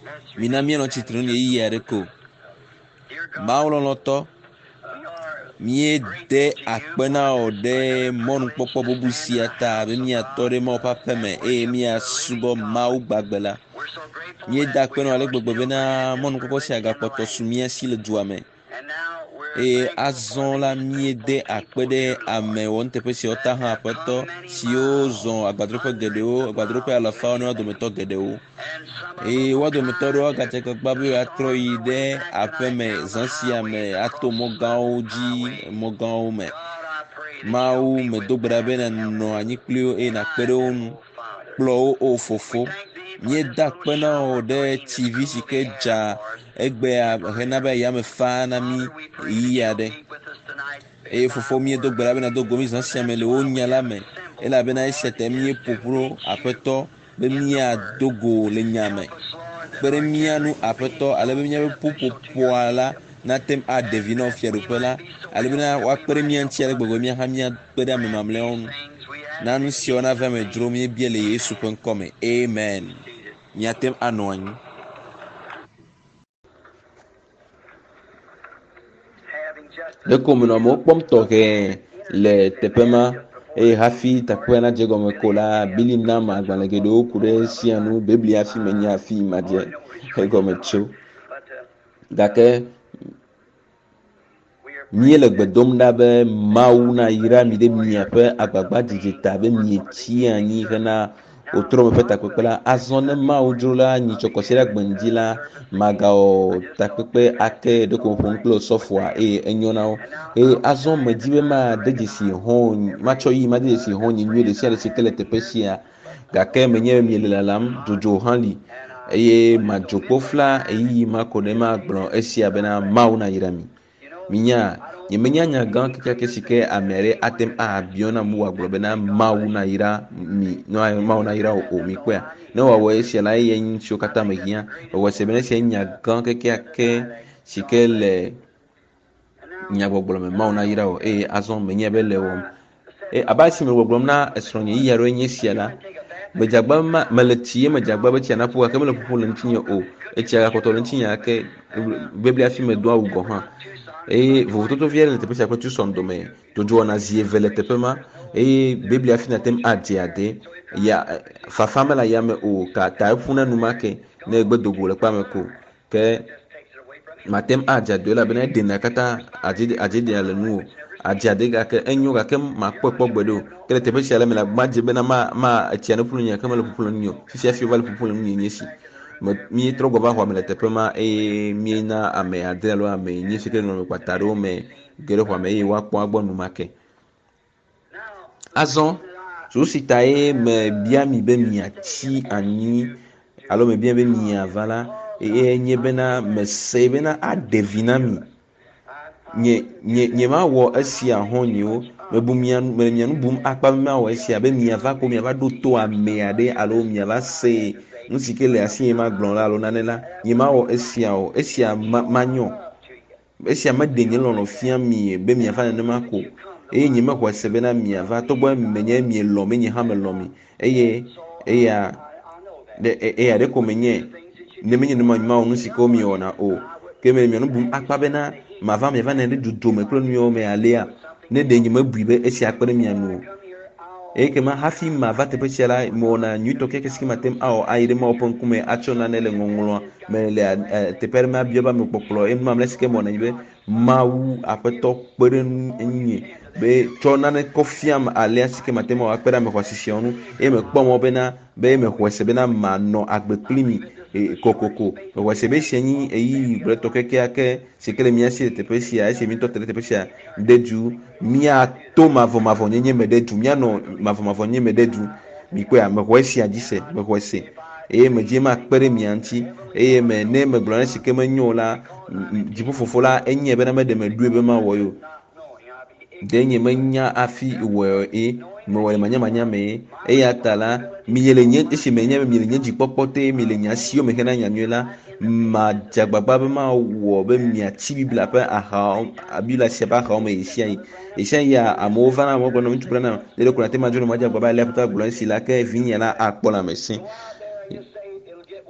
mina mieno chitrun ye yereko mauloloto mie de akpena o de monu popo bubusia ta be mia tore mo papeme mia subo mau gbagbela mie da akpena ale gbogbo be na monu popo si agapoto sumia si le duame azon la mie de akpede ame won tepe si ota ha apeto si o zon agbadrope gedeo agbadrope alafa no dometo gedeo wa dometo ro gate ko gbabu atro ide apeme zansia me ato mogao ji mogao me mau me dobra bena no anyi klio na kpede onu kplo o fofo mie da kpena o de tv sike ja egbe hena ba ya me fa na mi iya de fofo mie dobra bena do gomi zansia me le onya la me ela bena isete mie popro apeto be mia dogo le nyame kpere mia nu apeto ale be mia be popo ala na tem a devino fieropela ale bena wa kpere mia nti ale gbogbo mia ha mia kpere amemamle on nanu si ona va me dro mie biele Yesu pen come amen mia tem anoanyi de comme no mo pom to ke le tepema hafi takwena jego me kola bilim na ma gbalage do kure sianu biblia fi menya fi madie ego me cho dake mie le gbedom da be mawu na yira mi de mia pe agbagba digita be mi ti anyi kana otro me peta kwekla azone mawu drola nyi chokosira gbendi la magao takpepe ake de ko fonklo sofwa enyona azon me dibe ma dejisi hon macho yi ma dejisi hon ni de sia de sekele tepesia gake menye mi lalam jojo hanli majoko fla yi ma konema gbron esia bena mawu na yira mi minya nyemenya nyagan keke sike amere atem abiona mu waglobe na mawu na ira mi no mawu na ira o mi kwa no wa we se la yen sho kata mehia o se bene se nyagan keke ake sike le nyagboglo me mawu na ira o azon menye bele wo abasi me woglom na esronye yaro nye siala bejagba ma meletie majagba be tiana po ka mele popo le ntinye o etia ka koto le ntinye ke biblia fi me do awugo ha vovototo viere le tepe sia kwetu sondome jojo na zie vele tepe ma biblia fi na tem adiade ya fafame la yame o ka ta funa numake na egbe dogo le pa me ko ke matem adiade la bena de na kata ajide ale nu adiade ga ke enyo ga ke ma popo gbedo ke le tepe sia le me la maje bena ma tia no pulu nya ke me le pulu nyo fi fi vale pulu nyo nyesi mi trogo ba hwa me tepe ma mi na ame adelo ame nyi sike no me kwataro me gere hwa me wa kpo agbo numake azon so sita me bia mi be mi ati ani alo me bia be mi avala nye bena me se bena adevina mi nye ma wo asia honi o me mianu bum akpa ma wo asia be mi ava ko mi ava do to ame ade alo mi ava se nusike le asi ma glon la lo nanela nyima o esia manyo esia ma denye lo fia mi be mi afa ne mako nyima ko sebe na mi ava to gbo menye mi lo menye ha me lo mi ya de ko menye ne menye no ma o nusike o mi ona o ke me no bum akpa be na ma va me va ne de dudu me kro mi o me alea ne de nyima buibe esia akpere mi anu kema hafi ma va te pesiala mona nyuto keke ski matem ao aire ma opon kume achona nele ngongolo me le te perma bioba me popolo ma mleske mona ibe mawu apeto peren enyi be chona ne kofiam ale ski matem o akpera me kwasisionu me kpomo bena be me kwese bena mano agbe klimi kokoko wase be shenyi eyi breto keke ake sikele miasi te pesia ese minto te pesia deju mia to mavo nyenye medeju mia no mavo nyenye medeju mikwe a mekwesi ajise mekwesi me jema kpere mianti me ne me glona sikeme nyola jibu fofola enye be na me de medue be ma woyo denye menya afi wo me wale manya me atala miyele nye esi menye miyele nye jikpopote miyele nya sio me kana nya nyela ma jagbagba be ma wo be mia ti bibla pe aha abila seba ha me esian ya amova na mo gbono ntubra na le ko na te majuro ma jagbagba le pata gbono si la ke vinya la akpola mesin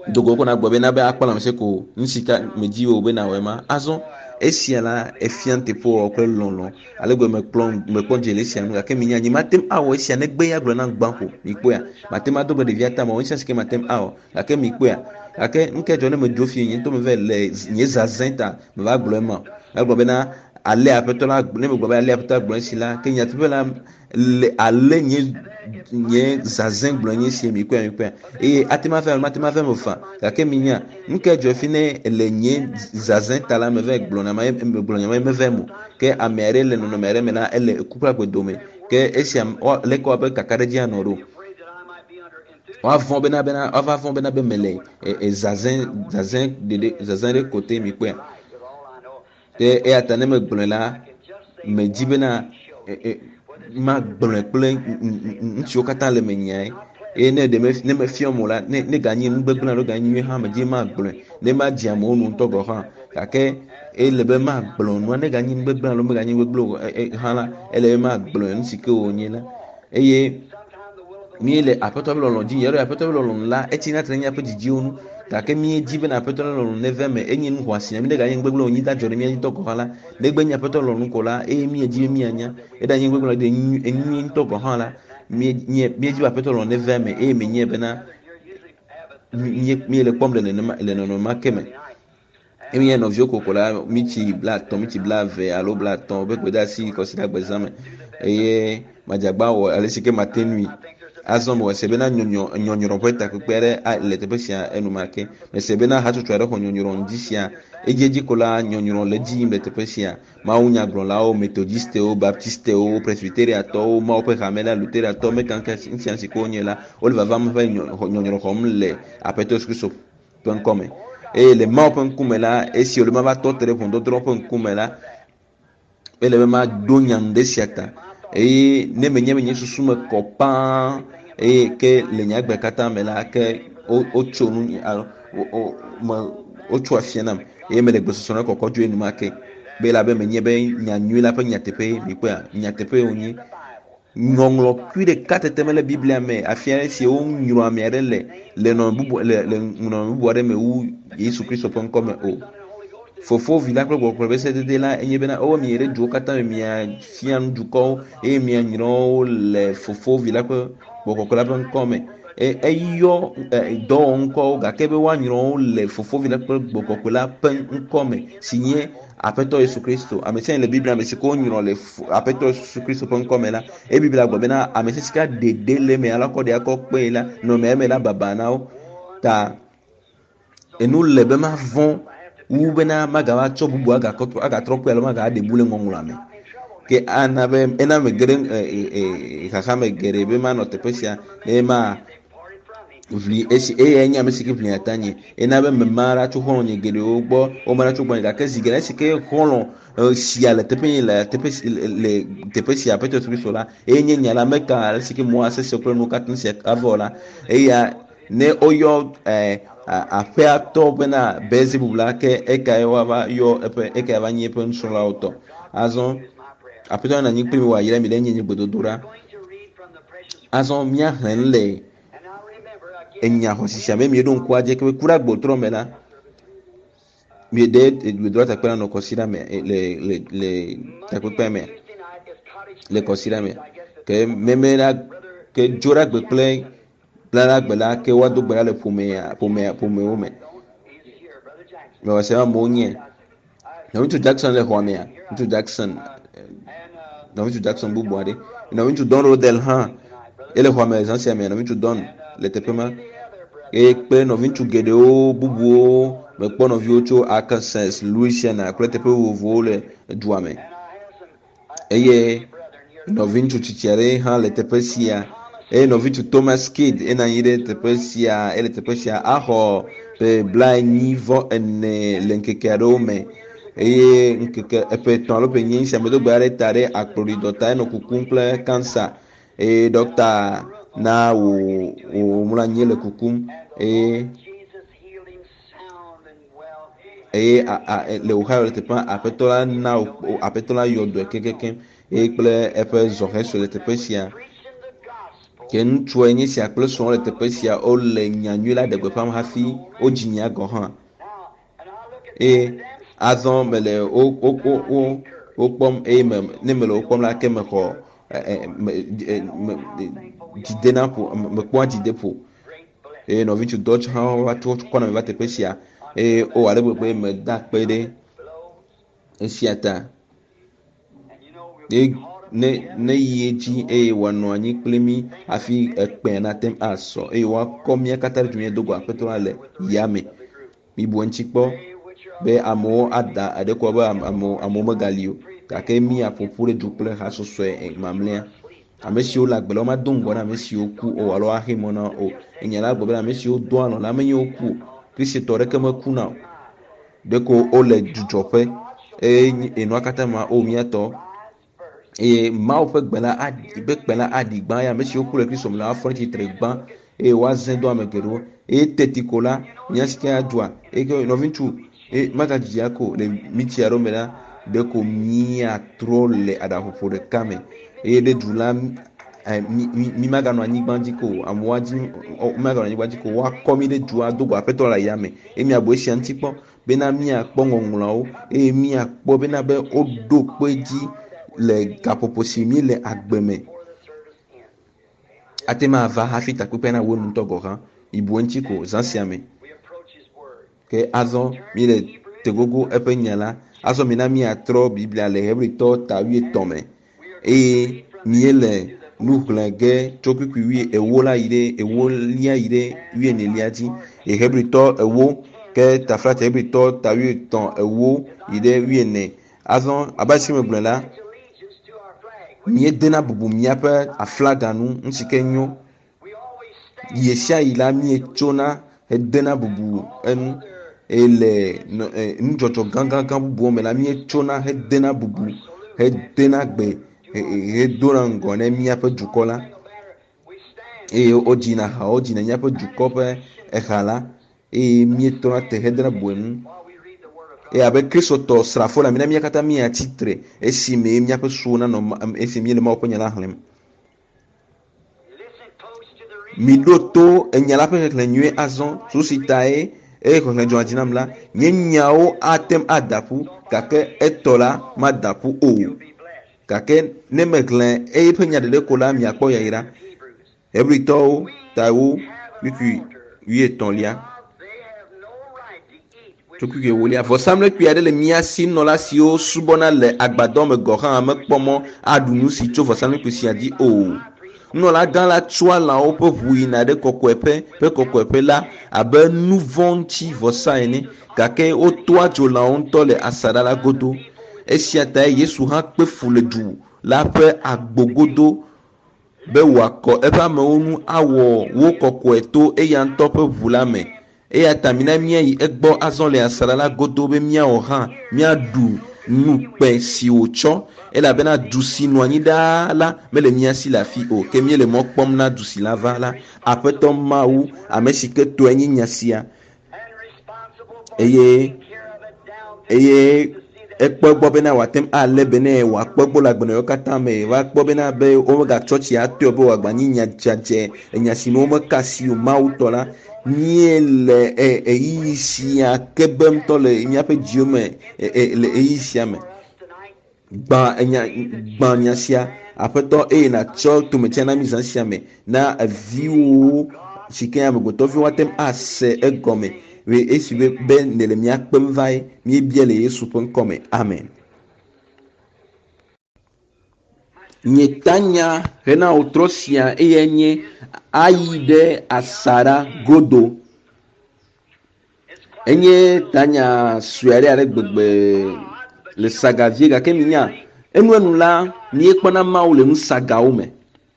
dogo ko na gbo be na be akpa na mseko nsika meji o be na wema azo esia la efiante po okwe lonlon ale gbe me klon je le sia no ka mi nya nyi matem awo esia ne gbe ya glo na gbanko mi ko ya matem ado be de viata ma o sia sike matem awo ka mi ko ya ka nke jo ne me dofi yin to me ve le nye zazenta me va glo ma gbo be na ale apetola ne me gbo be ale apetola gbo si la ke nya to be la le ale nye zazen gblɔ nye sie mi kpɛ eye atema fɛ mo fa gake mi nya nke dzɔ fi ne le nye zazen ta la me vɛ gblɔ na ma gblɔ nya me vɛ mo ke ame aɖe le nɔnɔme aɖe me la ele kukua gbe dome ke esia le kɔ be kaka ɖe dzi anɔ ɖo wava vɔn bena be me le zazen ɖe kote mi kpɛ ke eya ta ne me gblɔ la me dzi bena ma gblɔe kple ŋutsuwo katã le me nyae eye ne me fiɔ mo la ne ganyi nugbegblẽ alo ganyi nyuie hã me dzi ma gblɔe ne ma dzi amewo nu ŋutɔ gɔ hã gake ele be ma gblɔ nua ne ganyi nugbegblẽ alo me ganyi nugbegblẽ hã la ele be ma gblɔe nu si ke wònye la eye mi le aƒetɔ be lɔlɔ dzi yɛrɛ aƒetɔ be lɔlɔ la etsi na tre nye aƒe dzidziwo nu gake mi dzi bena aƒetɔ be lɔlɔ ne ve me enye nu xɔasi mi ne ganyi nugbegblẽ wònyi da dzɔ ɖe mi ŋutɔ gɔ hã la ne gbe nye aƒetɔ lɔlɔ ko la eye mi dzi mi anya eda nye nugbegblẽ de enyi ŋutɔ gɔ hã la mi dzi aƒetɔ lɔlɔ ne ve me eye mi nye bena mi le kpɔm le nɔnɔma ke me eye nɔviwo koko la mi tsi bla eve alo bla atɔ̃ be gbedeasi kɔsi ɖe agbeza me eye madzagba wɔ ale si ke mate nui azɔ me wɔse bena nyɔnyrɔ ƒe takpekpe aɖe le teƒe sia enumake mese bena hatsotso aɖe xɔ nyɔnyrɔ ŋdi sia edzi ko la nyɔnyrɔ le edzi yim le teƒe sia mawu nyagblɔlawo metodistewo baptistewo presbyteriatɔwo mawu ƒe hame la luteriatɔwo mekanka sia si ke wonye la wole vava me ƒe nyɔnyrɔ xɔm le aƒetɔ Yesu Kristo ƒe ŋkɔme eye le mawu ƒe ŋkume la esi wòle ma va tɔ te ɖe ʋɔnudɔdrɔ̃ ƒe ŋkume la ele be ma do nya ŋu ɖe sia ta eye ne menye susu me kɔ pãã eye ke le nyagbe katã me la ke wotso nu wotso afia nam eye me le gbɔsɔsɔ na kɔkɔ dzo enumake be la be menye be nyanyui la ƒe nyateƒe mi kpɔa nyateƒe wònye ŋɔŋlɔkui ɖeka tete me le biblia me afi aɖe si wonyrɔ ame aɖe le nɔnɔme bubu aɖe me wu Yesu Kristo ƒe ŋkɔme o fofo vi la kple gbɔgbɔ be sedede la enye bena mi ɖe duwo katã me miafia nu dukɔwo eye mianyrɔwo le fofo vi la ƒe gbɔgbɔ la ƒe ŋkɔme eyɔ dɔwɔ ŋkɔwo gake be woanyrɔwo le fofo vi la ƒe gbɔgbɔ la ƒe ŋkɔme si nye aƒetɔ Yesu Kristo ame sia le biblia me si ke wonyrɔ le aƒetɔ Yesu Kristo ƒe ŋkɔme la eye biblia gblɔ bena ame sia si ke ɖeɖe le me ala kɔ ɖe akɔ kpee la nɔnɔme me la baba na wo ta enu le be ma vɔ̃ wu bena magava tsɔ bubu agatrɔ kpe alo magava ɖe bu le ŋɔŋlɔa me ke ana be ena me geɖe xaxa me geɖe be manɔ teƒe sia ne ma vli esi eye enye ame si ke vli ata nye ena be mema la tso xɔlɔ nye geɖewo gbɔ wome la tso gbɔ nye gake zi geɖe esi ke xɔlɔ sia le teƒe nye le teƒe sia aƒetɔ Yesu Kristo la eye nye nya la meka ale si ke mɔ asese kple nu katã sia avɔ la eya ne woyɔ aƒea tɔ bena Beelzebub la ke ekae wava yɔ ekae va nye eƒe nusrɔ̃lawo tɔ azɔ aƒetɔ na nyi kpli mi wòayra mi ɖe nye gbedodo ɖa azɔ míahlẽ le enya xɔsi sia me mieɖo ŋku adze ke ku ɖe agbotrɔ me la mieɖe gbedodoɖa takpe la nɔ kɔsiɖa me le takpekpea me le kɔsiɖa me ke meme la ke dzo ɖe agbe kple bla gbe la ke woado gbe la le ƒomewo me wɔse amewo nye nɔviŋutsu Jackson le xɔa mea ŋutsu Jackson nɔviŋutsu Jackson bubu aɖe nɔviŋutsu Don Rodel hã ele xɔa me zã sia me nɔviŋutsu Don le teƒe ma eye kple nɔviŋutsu geɖewo bubuwo mekpɔ nɔviwo tso Arkansas Louisiana kple teƒe vovovowo le dua me eye nɔviŋutsu tsitsi aɖe hã le teƒe sia eye nɔviŋutsu Thomas Kidd ena anyi ɖe teƒe sia ele teƒe sia axɔ ƒe 84 le ŋkeke aɖewo me eye ŋkeke ƒe 3 alo ƒe 9 sia medo gbe aɖe ta ɖe akplɔɖidɔ ta enɔ kukum kple kansa eye dɔkta na wòmlɔ anyi le kukum eye le Ohio le teƒe aƒetɔ la na aƒetɔ la yɔ dɔe kekeke eye kple eƒe zɔhe so le teƒe sia ke ŋutsua nye sia kple srɔ̃ le teƒe sia wole nyanyui la ɖe gbeƒãm hafi wo dzinya gɔ hã eye azɔ mele wo kpɔm eye ne mele wo kpɔm la ke mexɔ dzidena ƒo mekpɔa dzide ƒo eye nɔvitsu dɔtsi hã va to kɔna me va teƒe sia eye o ale gbegbe meda akpe ɖe esia ta ne yi edzi eye wòanɔ anyi kple mi hafi ekpẽ natem asɔ eye woakɔ mía katã ɖe dzi dogo aƒetɔ la le yame mibu eŋuti kpɔ be amewo ada aɖe kɔ be amewo megali o gake míaƒoƒu ɖe du kple hasɔsɔe mamlɛa ame siwo le agbe la womado ŋgɔ na ame siwo ku o alo axe mɔ na o enya la gbe be ame siwo do alɔ la menye wo ku kristitɔ ɖeke meku na o ɖeko wole dzudzɔƒe eye enua katã ma o míatɔ eye mawo ƒe gbe la aɖi gbã eye ame siwo ku le kristo me la afɔ tsitre gbã eye woazẽ do ame geɖewo eye teti ko la mía si ke adzɔa eye nɔvi ŋutsu magadzidzi ako le miti aɖewo me la ɖeko míatrɔ le aɖaƒoƒo ɖeka me eye ɖe du la mi maganɔ anyigba dzi ko amewoa dzi maganɔ anyigba dzi ko woakɔ mi ɖe dua dogo aƒetɔ le yame eye miabu esia ŋuti kpɔ bena míakpɔ ŋɔŋlɔawo eye míakpɔ bena be woɖo kpe dzi le gaƒoƒo si mi le agbe me ate ma va hafi takpekpe na wo ŋutɔ gɔ hã ibu eŋuti ko zã sia me ke azɔ mi le tegogo eƒe nya la azɔ mi na míatrɔ biblia le Hebritɔ ta 13 me eye mie le nu xlẽ ge tso kpikpi 11 la yi ɖe 14 yi ɖe 14 dzi eye Hebritɔ 1 ke taflat Hebritɔ ta 13 1 yi ɖe 14 azɔ abe si me gblɔ la mie dena bubu míaƒe aflaga nu ŋusi ke nyo yi sia yi la mie tsona hedena bubu enu ele nudzɔdzɔ gãgãgã bubuwo me la mie tsona hedena bubu hedena gbe hedona ŋgɔ ne míaƒe dukɔ la eye wodzina ha wodzina míaƒe dukɔ ƒe eha la eye míetɔna te hedena bubu enu eye abe kristotɔ srafo la mina mía katã míatsitre esi me míaƒe suwo nanɔ esi mí le Mawu ƒe nya la xlẽm mi ɖo to enya la ƒe xexlẽ nyuie azɔ susi tae eye xexlẽ dzɔna dzi nam la nye nyawo atem adaƒu gake etɔ la madaƒu o gake ne meghlẽ eye ƒe nya ɖeɖe ko la miakpɔ yayra Hebritɔwo ta 1 kpikpi 13 tso kpikpi 10 vɔsamlekpui aɖe le mía si nɔla siwo subɔna le agbadɔ me gɔ hã mekpɔ mɔ aɖu nu si tso vɔsamlekpui sia dzi o nunɔla gã la tsɔa lãwo ƒe ʋu yina ɖe kɔkɔeƒe la abe nu vɔ̃ ŋuti vɔsa ene gake wotoa dzo lãwo ŋutɔ le asaɖa la godo esia ta Yesu hã kpe fu le du la ƒe agbo godo be wòakɔ eƒe amewo nu awɔ wo kɔkɔe to eya ŋutɔ ƒe ʋu la me eya ta mina míayi egbɔ azɔ le asaɖa la godo be míawɔ hã míaɖu nukpɛ si wòtsɔ elabena du si nɔ anyi ɖaa la mele mía si le afi o ke mí le mɔ kpɔm na du si la va la aƒetɔ Mawu ame si ke tɔe nye nya sia eye ekpɔ gbɔ bena wòatem alé be ne wòakpɔ gbɔ le agbenɔewo katã me va kpɔ bena be womegatsɔ tsi atɔe be wòagba nyi nya dzadze enya si me womeka si o Mawu tɔ la mie le eyi sia ke be ŋutɔ le míaƒe dziwo me le eyi sia me gbã nya sia aƒetɔ eye natsɔ tometia na mi zã sia me na viwo si ke amegbetɔviwo atem ase egɔme esi be ne le míakpem vae míebia le Yesu ƒe ŋkɔ me amen. Nye tanya hena wòtrɔ sia eye nye ayi ɖe asaɖa godo enye tanya sue aɖe gbegbe le saga vie gake minya enu la míekpɔna Mawu le nusagawo me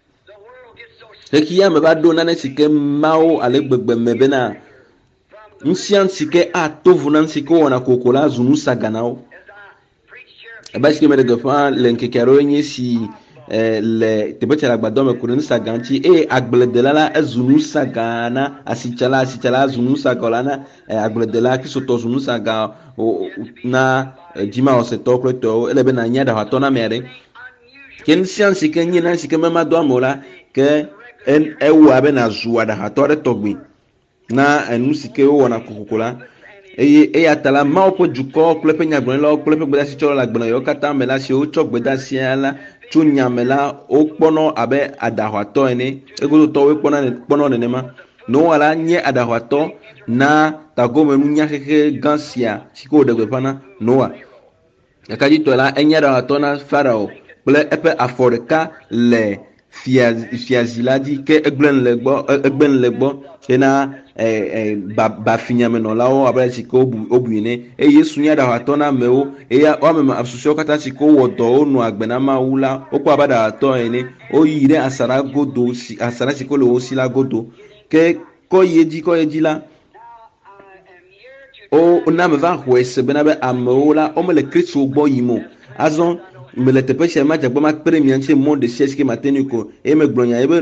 xexia me va ɖo nane si ke Mawu ale gbegbe me bena ŋusia si ke ato vo na si ke wɔna koko la zu nusaga na wo ebe si ke me ɖe gbeƒã le ŋkeke aɖewo nye si le teƒe sia le agbadɔ me ko ɖe nusaga ŋuti eye agbledela la ezu nusaga na asitsala zu nusaga la na agbledela kristotɔ zu nusaga na dzimawɔsetɔwo kple tɔwo ele bena nya ɖaʋatɔ na ame aɖe ke ŋusia si ke nye na si ke mema do ame o la ke ewu abe na zu adahatɔ ɖe tɔgbe na enu si ke wowɔna kokoko la eye eya ta la mawo ƒe dukɔ kple ƒe nyagblɔɖilawo kple ƒe gbedeasi tsɔlawo le agbalẽ yewo katã me la si wotsɔ gbedeasia la tso nyame la wokpɔnɔ abe adaxɔatɔ ene egodotɔwo kpɔnɔ nenema Noa la nye adaxɔatɔ na tagomenu nyaxexe gã sia si ke wòɖe gbeƒã na Noa. Ɖekadzitɔ la enye adaxɔatɔ na Farao kple eƒe afɔ ɖeka le fiazi la dzi ke egblẽ nu le gbɔ hena bafinyamenɔlawo abe si ke wobui nɛ eye Yesu nye adaxɔatɔ na amewo eye woame susɔewo katã si ke wowɔ dɔ wonɔ agbe na Mawu la wokpɔ abe adaxɔatɔ ene woyi ɖe asaɖa godo asaɖa si ke le wo si la godo ke kɔ yi edzi la na me va xɔe se bena be amewo la womele Kristo gbɔ yim o azɔ mele teƒe sia ma dzagbe ma kpe ɖe mia ŋuti mɔ ɖe sia si ke mate nu ko eye megblɔ nya ebe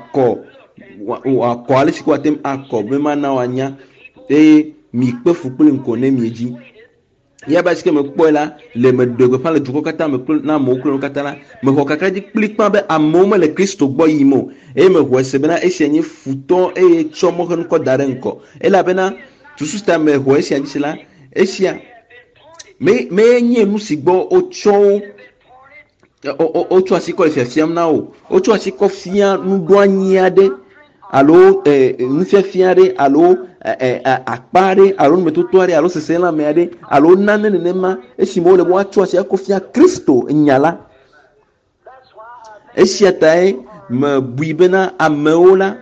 wòakɔ ale si ke wòate akɔ be mana wòanya eye mi kpe fu kple ŋkɔ ne mie dzi ya ba si ke mekpɔe la le meɖe gbeƒã le dukɔ katã me na amewo kple nu katã la mexɔ kakra dzi kplikpã be amewo mele Kristo gbɔ yim o eye mexɔe se bena esia nye futɔ eye tsɔ mɔxenu kɔ da ɖe ŋkɔ elabena susu ta mexɔ esia dzi la esia menye nu si gbɔ wotsɔ asi kɔ le fiafiam na wo wotsɔ asi kɔ fia nuɖoanyi aɖe alo nufiafia aɖe alo akpa aɖe alo numetoto aɖe alo seselãme aɖe alo nane nenema esime wole be woatsɔ asi akɔ fia Kristo nya la esia tae mebui bena amewo la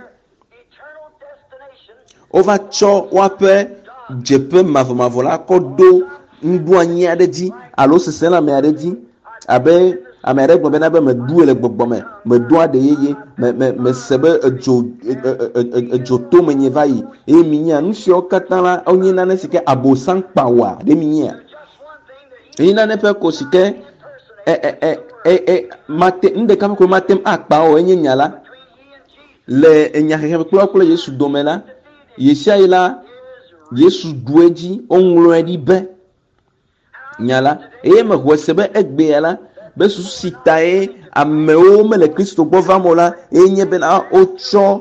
wova tsɔ woaƒe dzeƒe mavɔmavɔ la kɔ ɖo nuɖoanyi aɖe dzi alo seselãme aɖe dzi abe ame aɖe gblɔ bena be meɖue le gbɔgbɔme meɖoa ɖe yeye mese be edzo to menye va yi eye minya nu siawo katã la wonye nane si ke abosam kpawoa ɖe minya eye nane ƒe ko si ke nuɖeka ƒe ko matem akpa o enye nya la le enyaxexe kple Yesu dome la yesia yi la Yesu ɖu edzi woŋlɔe ɖi be nya la eye mexɔ se be egbea la be susu si tae amewo mele Kristo gbɔ vam o la eye nye bena wotsɔ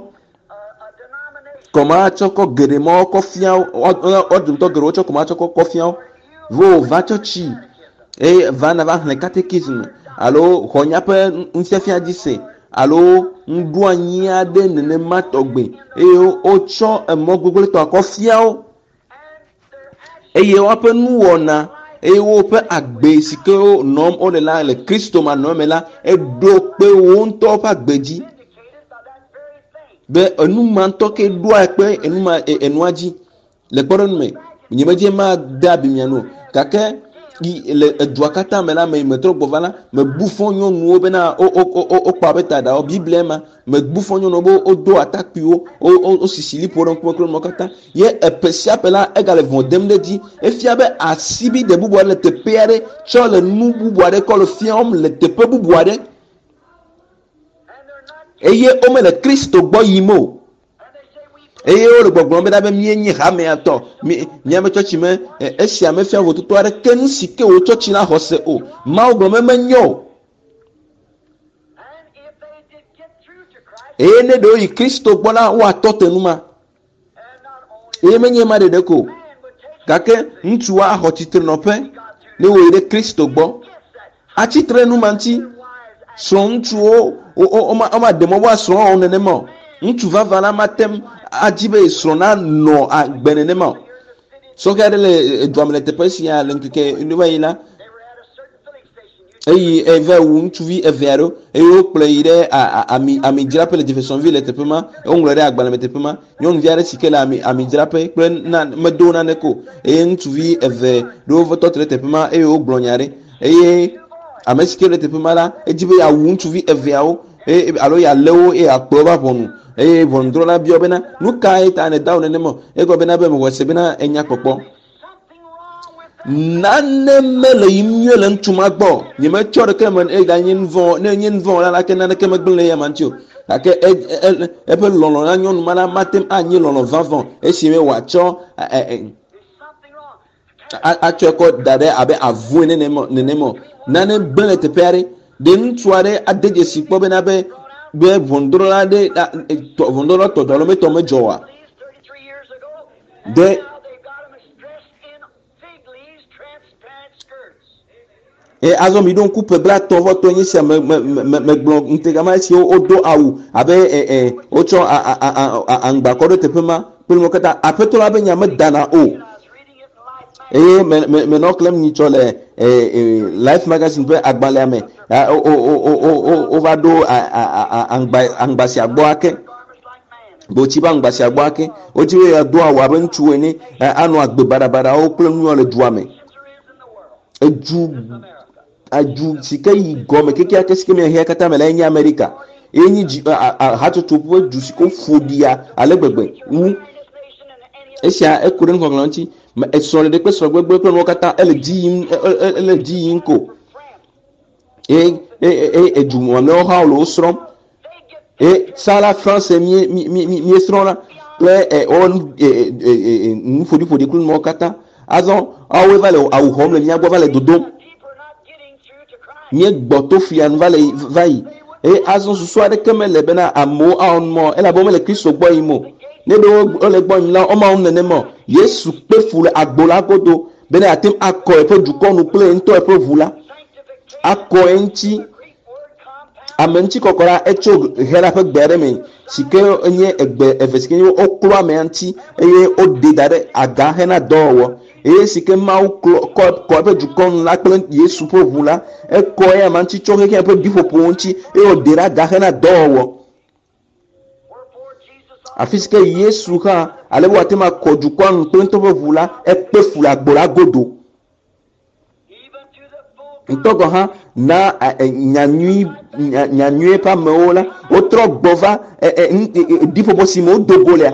kɔma tsɔ kɔ geɖe mawo kɔ fia wo dometɔ geɖe wotsɔ kɔma tsɔ kɔ fia wo vo va tsɔtsi eye va na va xlẽ katekisme alo xɔnya ƒe nufiafia dzi se alo nuɖoanyi aɖe nenema tɔgbe eye wotsɔ emɔ gbogboletɔ akɔ fia wo eye woaƒe nuwɔna eye woƒe agbe si ke nɔm wole la le Kristo manɔme la eɖo kpe wo ŋutɔ ƒe agbe dzi be enuma ŋutɔ ke ɖoa kpe enua dzi le kpɔɖeŋu me nye medze ma de abi mia no gake le edua katã me la me metrɔ gbɔ va la mebu fɔ nyɔnuwo bena wokpa abe taɖawo biblia ma mebu fɔ nyɔnuwo be wodo atakpuiwo wosisi liƒo ɖe ŋkume kple nuwo katã ye eƒe sia ƒe la egale vɔ dem ɖe dzi efia be asi bi de bubu aɖe le teƒe aɖe tsɔ le nu bubu aɖe kɔ le fiam le teƒe bubu aɖe eye womele Kristo gbɔ yim o eye wole gbɔgblɔm bena be míenye hameatɔ míame tsɔtsi me esia mefia vototo aɖe ke nu si ke wo tsɔtsi la xɔ se o Mawu gblɔ me menyo o eye ne ɖewo yi Kristo gbɔ la woatɔ te nu ma eye menye ma ɖeɖe ko gake ŋutsu axɔ tsitrenɔƒe ne woyi ɖe Kristo gbɔ atsitre nu ma ŋuti srɔ̃ ŋutsuwo woma ɖe mɔ be asrɔ̃ wo nenema o ŋutsu vava la matem adzi be srɔ̃ na nɔ agbe nenema o sɔke aɖe le edua me le teƒe sia le ŋkeke ne va yi la eye eve wu ŋutsuvi eve aɖewo eye wokplɔ yi ɖe amidzraƒe le Jeffersonville le teƒe ma woŋlɔ ɖe agbalẽ me teƒe ma nyɔnuvi aɖe si ke le amidzraƒe kple medo nane ko eye ŋutsuvi eve ɖewo tɔ te ɖe teƒe ma eye wogblɔ nya ɖe eye ame si ke le teƒe ma la edzi be yeawu ŋutsuvi eveawo alo yealé wo eye yeakplɔ va ʋɔnu eye ʋɔnudrɔ̃la biɔ bena nu kae ta nèda wo nenema egblɔ bena be mewɔ se bena enya kpɔkpɔ nane mele yim nyuie le ŋutsu ma gbɔ nyemetsɔ ɖeke me eganye nuvɔ ne nye nuvɔ la ke naneke megblẽ le yama ŋuti o gake eƒe lɔlɔ la nyɔnu ma la matem anyi lɔlɔ vavɔ esime wòatsɔ atsɔe kɔ da ɖe abe avue nenema nane gblẽ le teƒe aɖe ɖe ŋutsu aɖe ade dzesi kpɔ bena be be vondrola de vondrola totalo me tome joa de e azo mi don coupe bla tovo to nyi se me blon integama si o do awu abe o cho angba ko do tepema pelo kata apetola be nya me dana o me no klem ni chole life magazine pe agbale ame o va do angba si agbo ake bo chi ba angba si agbo ake o ti we do awa be ntu ni anu agbe barabara o klem ni ole duame aju sika yi gome keke ake sika me hia kata mela enyi America enyi hatu topo ju siko fodia alegbegbe wu esia ekuren konglonti ma esore de pe soro gbegbe pe no kata LG inko ejumo me o haulo osrom sala France mi esrona le on fodi kun mo kata azon awe vale au home le nya gwa vale dodo nye gboto fian vale vai azon so ade kemele bena amo on mo ela bo mele Kristo gbo imo ne do ole gbo mi la o ma on nene mo Yesu pe fule agbola godo bena atim akọ e pe duko nu ple nto e pe vula akọ enchi amenchi kokora echo hera pe gbere mi sike onye egbe efesike o klo amanti o de dare aga hena dowo sike ma ko pe duko nu la ple Yesu pe vula ko e amanti choke ke pe difo ponchi o de ra aga hena dowo afisike Yesu ka alebo atema kojuko nu ple nto pe vula pe fula gbora godo ntogo ha na nyanyue pa meola otro gbova dipo bosimo dogolia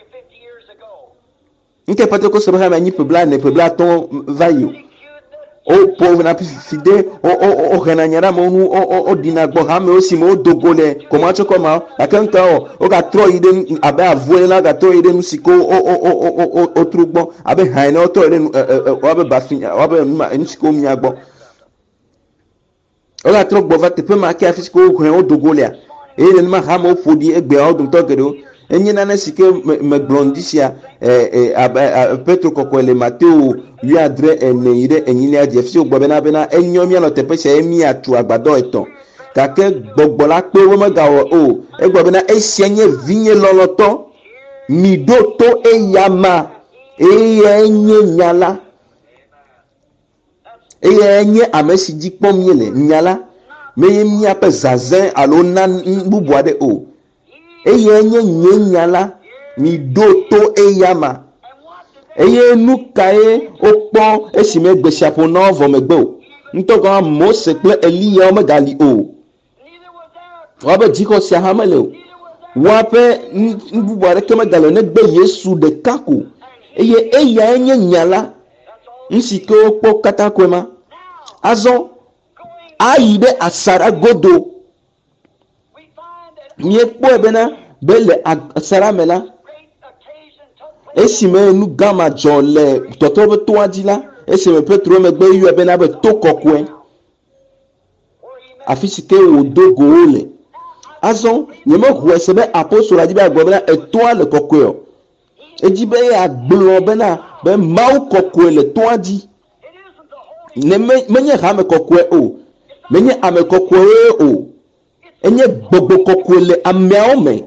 nke pate ko soba ma nyi pebla ne pebla ton vayo o pauvre na fide o renanyara monu o dinagbo ha me osimo dogole koma chokoma akanka o ga tro ide abe avoela ga tro ide musiko o trugbo abe haina o tro ide o abe bafin o abe musiko miagbo ola tro gbova te pe ma ke afisiko o dogolia le ma ha mo fodi egbe o dum togedo enyi na na sike me blondisia Petro kokwele Mateo wi adre ire enyi ni adi efisi ogbo bena bena enyo mi no te pe se mi atu agbado eton kake gbogbola pe wo ma ga o egbo bena esienye vinye loloto mi do to eyama enye nyala enye amesi jikpom yele nyala me mi ape zazin alo nan bubuade o enye nyala mi do to eyama nukae okpo esime gbesiapo na ovo megbe o ntogo Mose ple Eliya o megali o wabe jiko sia hamele o wape bubuade ke megalo ne gbe Yesu de kako enye nyala nsike okpo katakwema azo ayide asara godo miekpo ebena bele asara mela esime nu gama jole totobe toadila esime Petro megbe yu ebena be tokokwe afisike odogo ole azo yemo huesebe apostola dibe agbebena etoile kokwe ejibe agblo bena be mau kokwe le toadi ne menye ha me kokwe o menye ame kokwe o enye gbogbo kokwe le ameome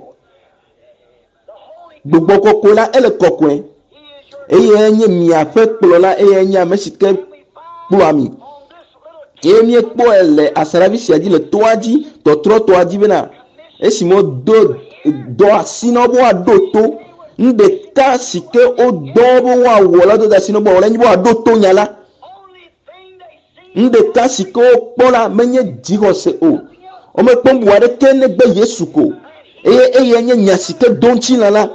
gbogbo kokwe la ele kokwe enye mi afe plola enye amesike puami enye kpo ele asaravisi adi le toadi totro toadi bena esimo do asino bo adoto nde ka sike o dobo wa wola do da sino bo wala nyi bo adoto nyala nde ka sike o pola menye jihose o me pombu ade kene gbe Yesu ko enye nyasike donchi lala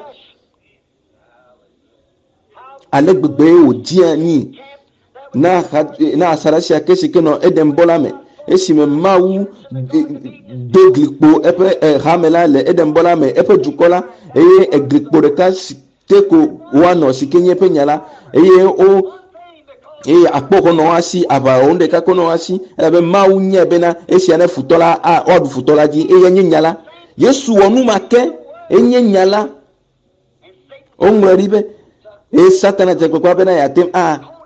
ale gbegbe o diani na asarasi akesike no edembola me esime mawu doglikpo epe hamela le edembola me epe jukola eglikpo de ka teko wano sikenye penyala akpoko no asi aba onde ka kono asi ebe mawu nye bena esiane futola odu futola di enye nyala Yesu wonu make enye nyala onwere e Satan te kwa bena ya tem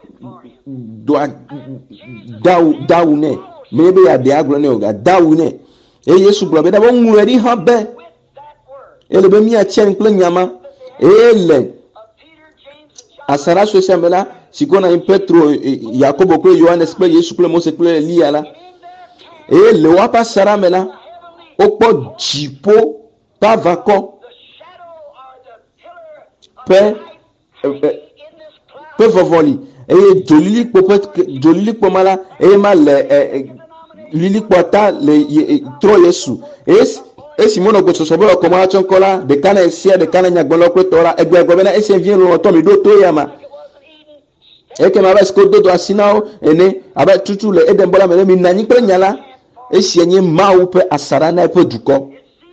dawu ne maybe ya de agro ne oga dawu ne e Yesu bro be da onwere ha be ele be mi a chen kle nyama ele asara so semela sikona in Petro Yakobo kle Yohanes kle Yesu kle Mose kle Elia la ele wa pa sara mela opo jipo pa vako pe vovoli jolili kpo mala ma le lili kpota le tro Yesu esi mono gbe soso bo ko ma chonkola de kana esia de kana nyagbolo ko tora egbe bena esi vien lo to mi do to yama eke ma ba sko do asinao ene aba tutu le eden bola me mi nanyi pre nyala esi enye mawu pe asara na pe duko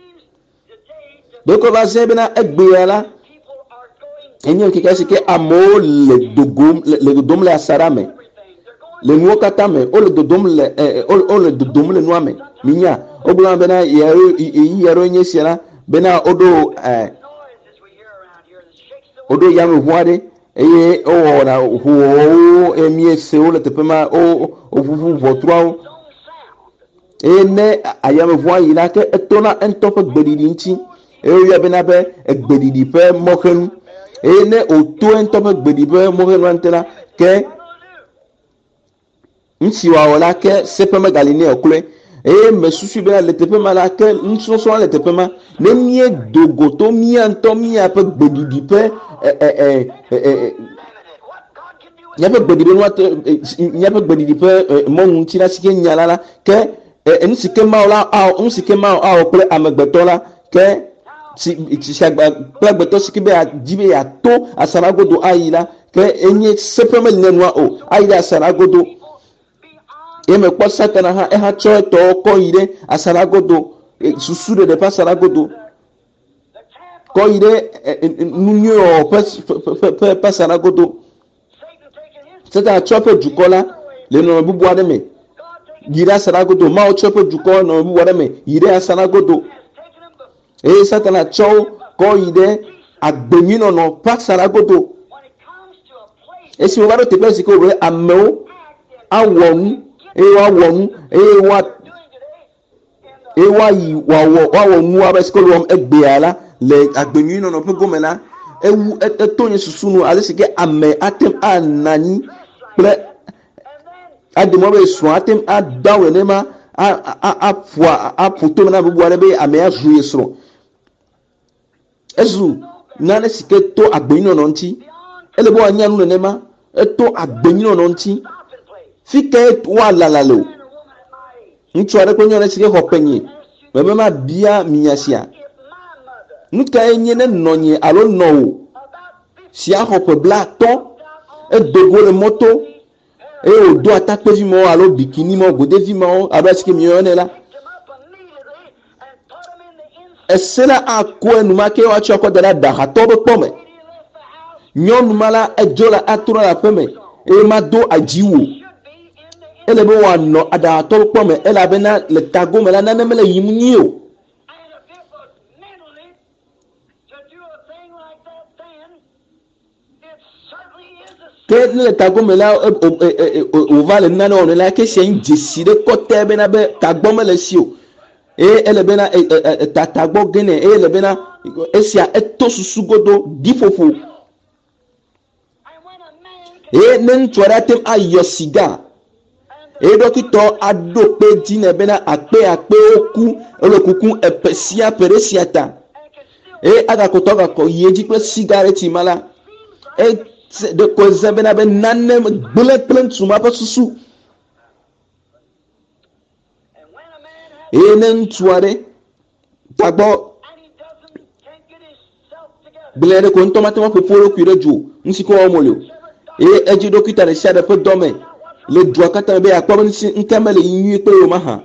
doko ba se bena egbe yala enye ki kasi ke amo le dogom le asara me le nuo kata me o le dodom le nuo me minya obula bena yero nye siara bena odo yam huade eye o na ho emie se o le tepema o fufu votrao ene ayam voa yila ke etona entop gbedidi nti e bena be gbedidi pe moken ene oto entop gbedidi pe moken antena ke nsi wa wala ke sepema galine okule me susu bena le tepema la ke nsoso le tepema ne mie dogoto mi anto mi ape gbedidi pe nyape gbedidi nyape gbedidi pe mo nti na sike nyala la ke nsike maola nsike mao okule amegbeto la ke si shagba plegbeto sikibe ajibe ya to asaragodo ayila ke enye sepema nenwa o ayila asaragodo eme kwa Satan ha cho to ko ire asaragodo susu de pas asaragodo ko ire nunyo pas asaragodo Satan chope jukola le no bubu ademe ire asaragodo ma o chope jukola no bubu ademe ire asaragodo Satan cho ko ire agbemino no pas asaragodo esi o baro te pesi ko re ameo awonu ewa wonu ewa yi wa nu abesikolo won egbe ala le agbemi no pe gomela ewu etonye susunu alesike ame atem anani ple ademo be so atem adawe nema a foto na bubu ale be ame azu yesro ezu nane sike to agbemi no nti elebo anya nu nema eto agbemi no nti fike wa lalalo ntu are ko nyone sike hopenye bebe ma bia miasia nuka enye ne nonye alo no si a hope black to e dogo le moto e o do attaque vi mo alo bikini mo gode vi mo abasike mione la esela akọ enuma ke wa choko dala da hatobe pome nyon mala ejola atura la peme e ma do ajiwo ele be wa no ada to pome ele be na le tago mela na mele yimnio ke le tago mela o vale na no la ke se njisire kote be na be tagbo mele sio ele be na tatagbo gene ele be na esia eto susugodo difofo nen toratem ayosiga dokito adope dine bena akpe oku olokukun epesia peresiata aga kotoga ko yeji pe cigarette mala de ko zebena be nanem gbele plen tuma pa susu nen tuare tagbo blere ko ntomate mo pe polo kurejo nsiko omolio eji dokita le shade pe dome le droit kata be akwa nsi nkamele yinyi pe o maha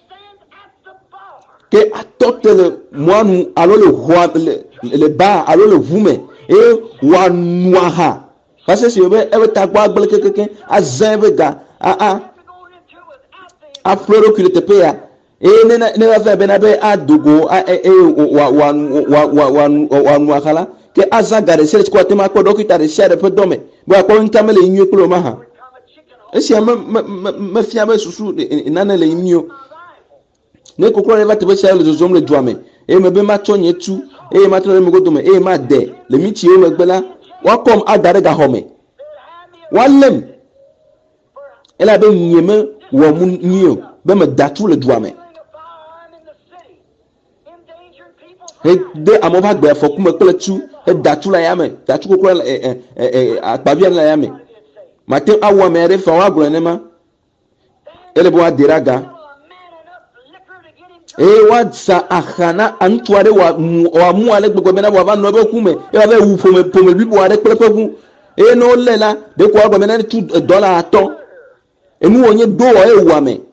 ke atotele moanu alo le roi le ba alo le vume wa noaha parce que si be e tagba gbele keke azebe ga a floro ki le tepe ya ne va faire benabe adogo wa nuakala ke azagare sele kwa tema ko dokita de share pe dome bo akọ ntamele inyo klo ma ha esi ma fiabe susu nana le inyo ne kokoro le va te be le zozom le duame me be ma tonye tu ma tole me godome ma de le miti o me gbela wa kom adare ga home wa lem ela be nyeme wo mu nyo be me datu le duame de amova gbe fo kuma kole tu datu la yame datu kokoro akpabia la yame mate awa mere fa wa gro nema ele bo adiraga wa sa akhana antuare wa mu ale gbogbo bena wa no be kume e ba wu pome bi bo are pepeku no lela de ko agbo mena $2 ato enu onye do o wa me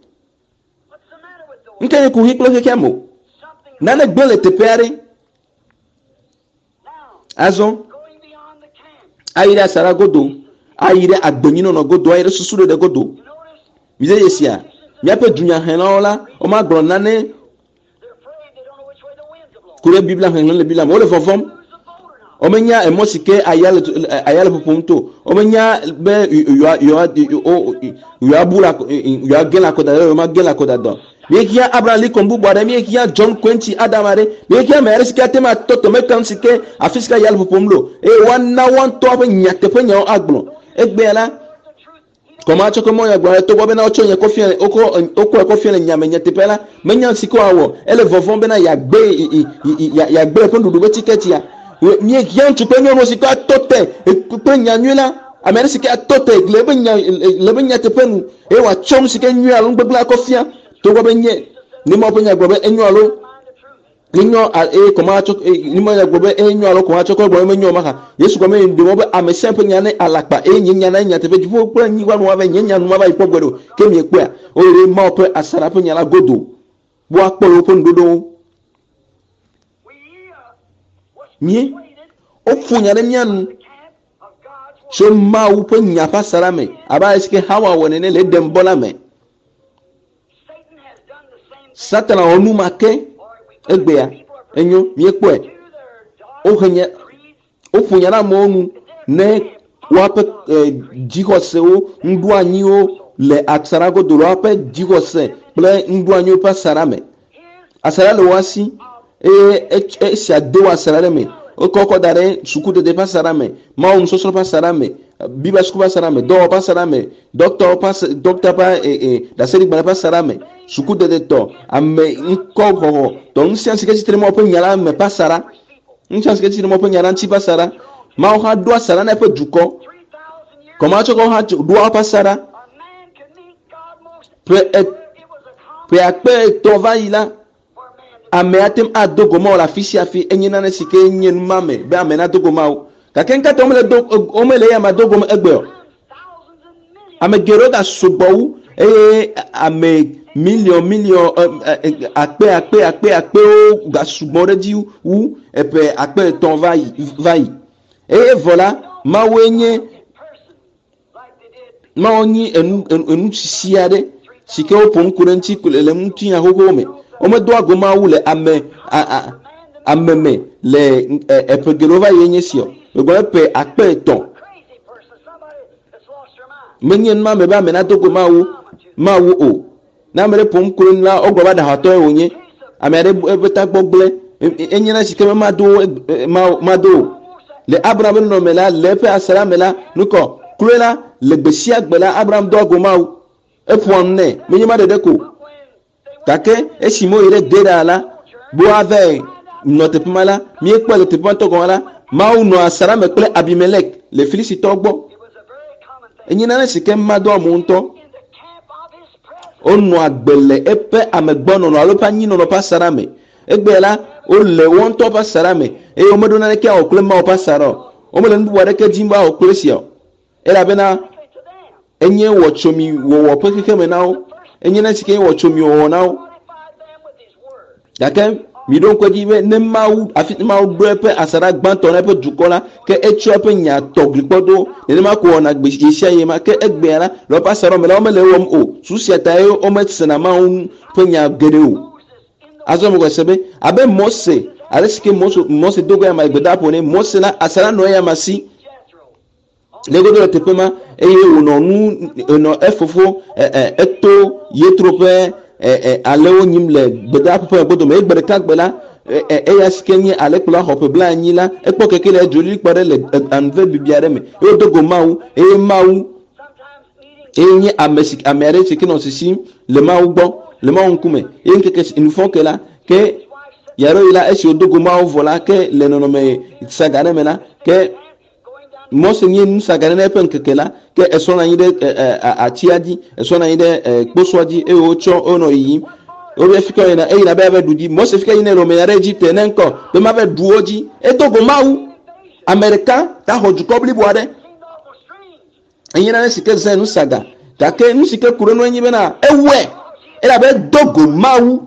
nke ku hiklo ke kemo nana gbele te pere azo ayire asara godo ayire agbonyino no godo ayire susuro de godo bize yesia mi ape dunya henola o ma gro nane kure bibla hen le bibla mo le fofom o menya emosike ayale poponto o menya be yo abula yo gela koda yo ma gela koda do mekia abraham li kombu bwada mekia John Quincy adamare mekia mere sikate ma toto me kan sike afiska yale popomlo wana wan to nyate pe nya agbon egbela koma choko mo ya gba to bobe na ocho yen ko fien oko ko fien nya me nyate pela menya siko awo ele vovon be na ya gbe ko dudu be ticket ya mekia ntu pe nyo mo siko tote pe nya nwela amere sike tote lebe nya te penu wa chom sike nyu alun gbegla ko fien to go benye ni mo penya go be enyo alo enyo koma cho ni mo ya go be enyo alo koma cho ko go menyo maka yesu go me ndi mo be amese penya ne alakpa enyinya na nya te be jufo kura nyi wa no ba nyenya no ba ipo godo kemi ekpo a o re ma pe asara penya la godo bo akpo opo ndodo ni o funya ne mian so ma u penya pa sara me aba iske hawa woni ne le dem bola me Satan onu make egbea enyo miekpo o hanya o funyara monu ne wape jihose o ndu anyi o le atsarago do wape jihose ple ndu anyi pa sarame asara le wasi sia de wa sarame me o koko dare suku de pa sarame ma on so pa sarame biba suku pa sarame do pa sarame docteur pa da seri pa sarame suku de to ame nko to nsiansi ke sitere mo pe nyala me pasara nsiansi ke sitere mo pe nyala nti pasara ma o ha do asara na pe duko koma cho ko ha do pasara pe akpe to vaila ame atem adogo mo la fisi afi enyina na sike enyen mame be ame na dogo ma ka kenka to mo le ya ma dogo mo egbe ame gero ga subowu ame million akpe o ga sugbon di ou epe akpe ton vai voilà ma wenye ma oni enu siade sike o pon kurenti le muti ya hokome o me do agoma wu le ameme le epe gelova yenye sio e go epe akpe ton menyen ma me ba me na dogo ma wu o na mere pom kurun la ogba da hato onye amere ebeta gbogle enyina sike ma do le abraham no mela le pe asara mela nuko kurela le gbesi agbela abraham do agoma efuonne menyima de ko take esimo ire deda la bo ave note pamala mi ekpele te panto gona ma uno asara me kle abimelek le filisito gbo enyina na sike ma do amunto onu agbele epe amegbono no alopa nyino no pasara me egbela o le won to pasara me o medo na ke o kle ma o pasara o mele ndu ware ke jimba o kle sia era bena enye wo chomi wo pekeke me nawo enye na sike wo chomi wo nawo yake mi don ko di be ne mawu afit mawu do pe asara gbanto na pe dukola ke echo pe nya togli podo ne ma ko na gbe isia ye ma ke egbera lo pasaro me la o me le wom o susiata e o me tsena ma un pe nya gede o azo mo ko sebe abe Mose alesike Mose dogo ya ma gbeda po ne Mose na asara no ya masi legodo tepema eye ononu no efofo eto yetrope alewo nyim le gbeda po gbodo me gbere ka gbela eya sikenye alekula hope bla nyila ekpo kekele joli pare le anve bibiare me e dogo mawu enye amesik amere sikino sisi le mawu gbo le mawu nkume enkeke info kela ke yaro ila esi odogo mawu vola ke le nono me sagane mena ke Mose nye nsagane na epe nkekela ke esona yide atiadi esona yide kposwaji e ocho ono yi obe fika ina e ina bebe dudi Mose fika ina ro me yare Egypt nenko be ma be duoji e dogo mawu America ta hoju kobli boade enyina na sike zenu saga ta ke nsike kuro no enyi be na ewe e la be dogo mawu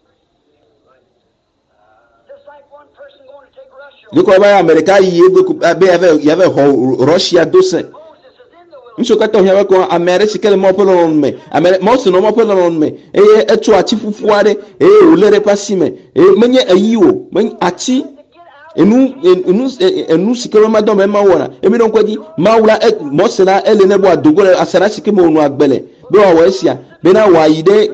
Diko ba America yego be yave Russia dose nso kata ohia ko America kele mo pelo me mo so no mo pelo me etu ati fufuade olere pasime menye ayiwo men ati enu sikero madom e ma wona emi don kwadi mawula mo sela ele ne bo adogo asara sike mo nu agbele be wa wesia be na wayi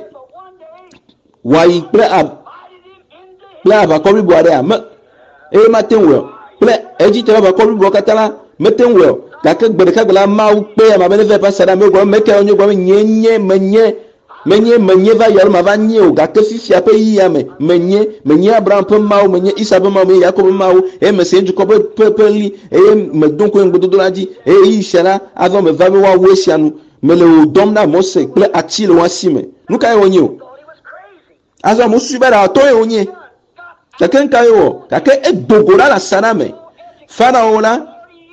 ba ko bi boade am matenwe ple eji te ba ko bi katala matenwe ka ke gbere ka gbela ma u pe ma bene ve pasara me go me ke onyo go menye va yar ma va nye o ga ke fifi ape yi ya menye Abraham pe ma o menye Isa pe ma o menye Jacob ma o me se nju ko pe li me don ko ngbodo doraji yi shara avant me va me wa wesianu me le dom na Mose ple atile wa sime nuka e onye o azo mo subera to e onye Kaken kayo kake edogora la saname faraola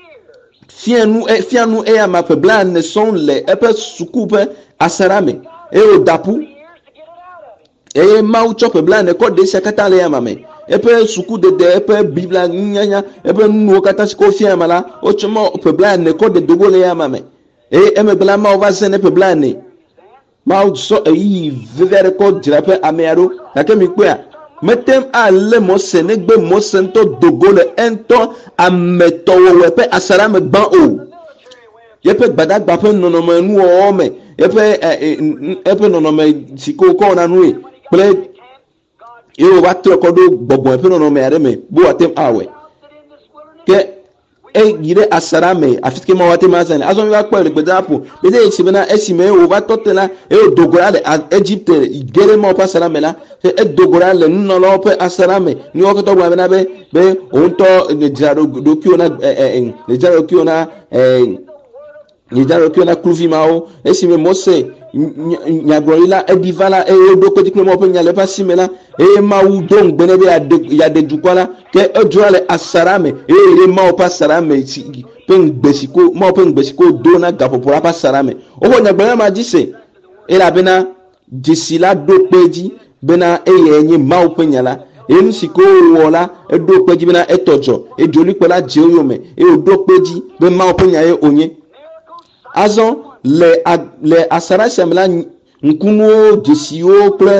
fianu e ama pebla ne son le epe sukupe asarame e odapu e mau chope bla ne ko de sekata le amame epe suku de epe bibla nyanya epe nu kata ko fiama la o chomo pebla ne ko de dogo le amame eme bla ma ova zene pebla ne mau so yi vivere ko dirape amearo kake mi kwa metem ale Mose negbe Mose nto dogo le ento ameto wepe asara me ban o yepe gbadagba pe nonome nu o me yepe nonome siko ko na nu e ple yo ba to ko do gbogbo epe nonome are me bo atem awe ke yire asara me afitke ma wate ma zan azo mi ba kwa le gbadapo be de sibena esime o ba totela dogo ale Egypt gere mo pasara me la dogora le nno lo pe asarame ni o to gwa na be onto le jaro dokiona le jaro kiona le jaro kiona kluvi mao esime Mose nyagoila edivala do ko dikle mo pe nyale pasimela mawu don gbene be ya de jukola ke ojole asarame le mao pasarame pen besiko mao pen besiko do na gapopora pasarame o ko nyagbana ma jise la bena jisila do peji bena enye mau penyala siko wola edo peji bena etojo ejoli pela jeoyome odo peji be mau penyaye onye azon le asara semla nkunu jisio ple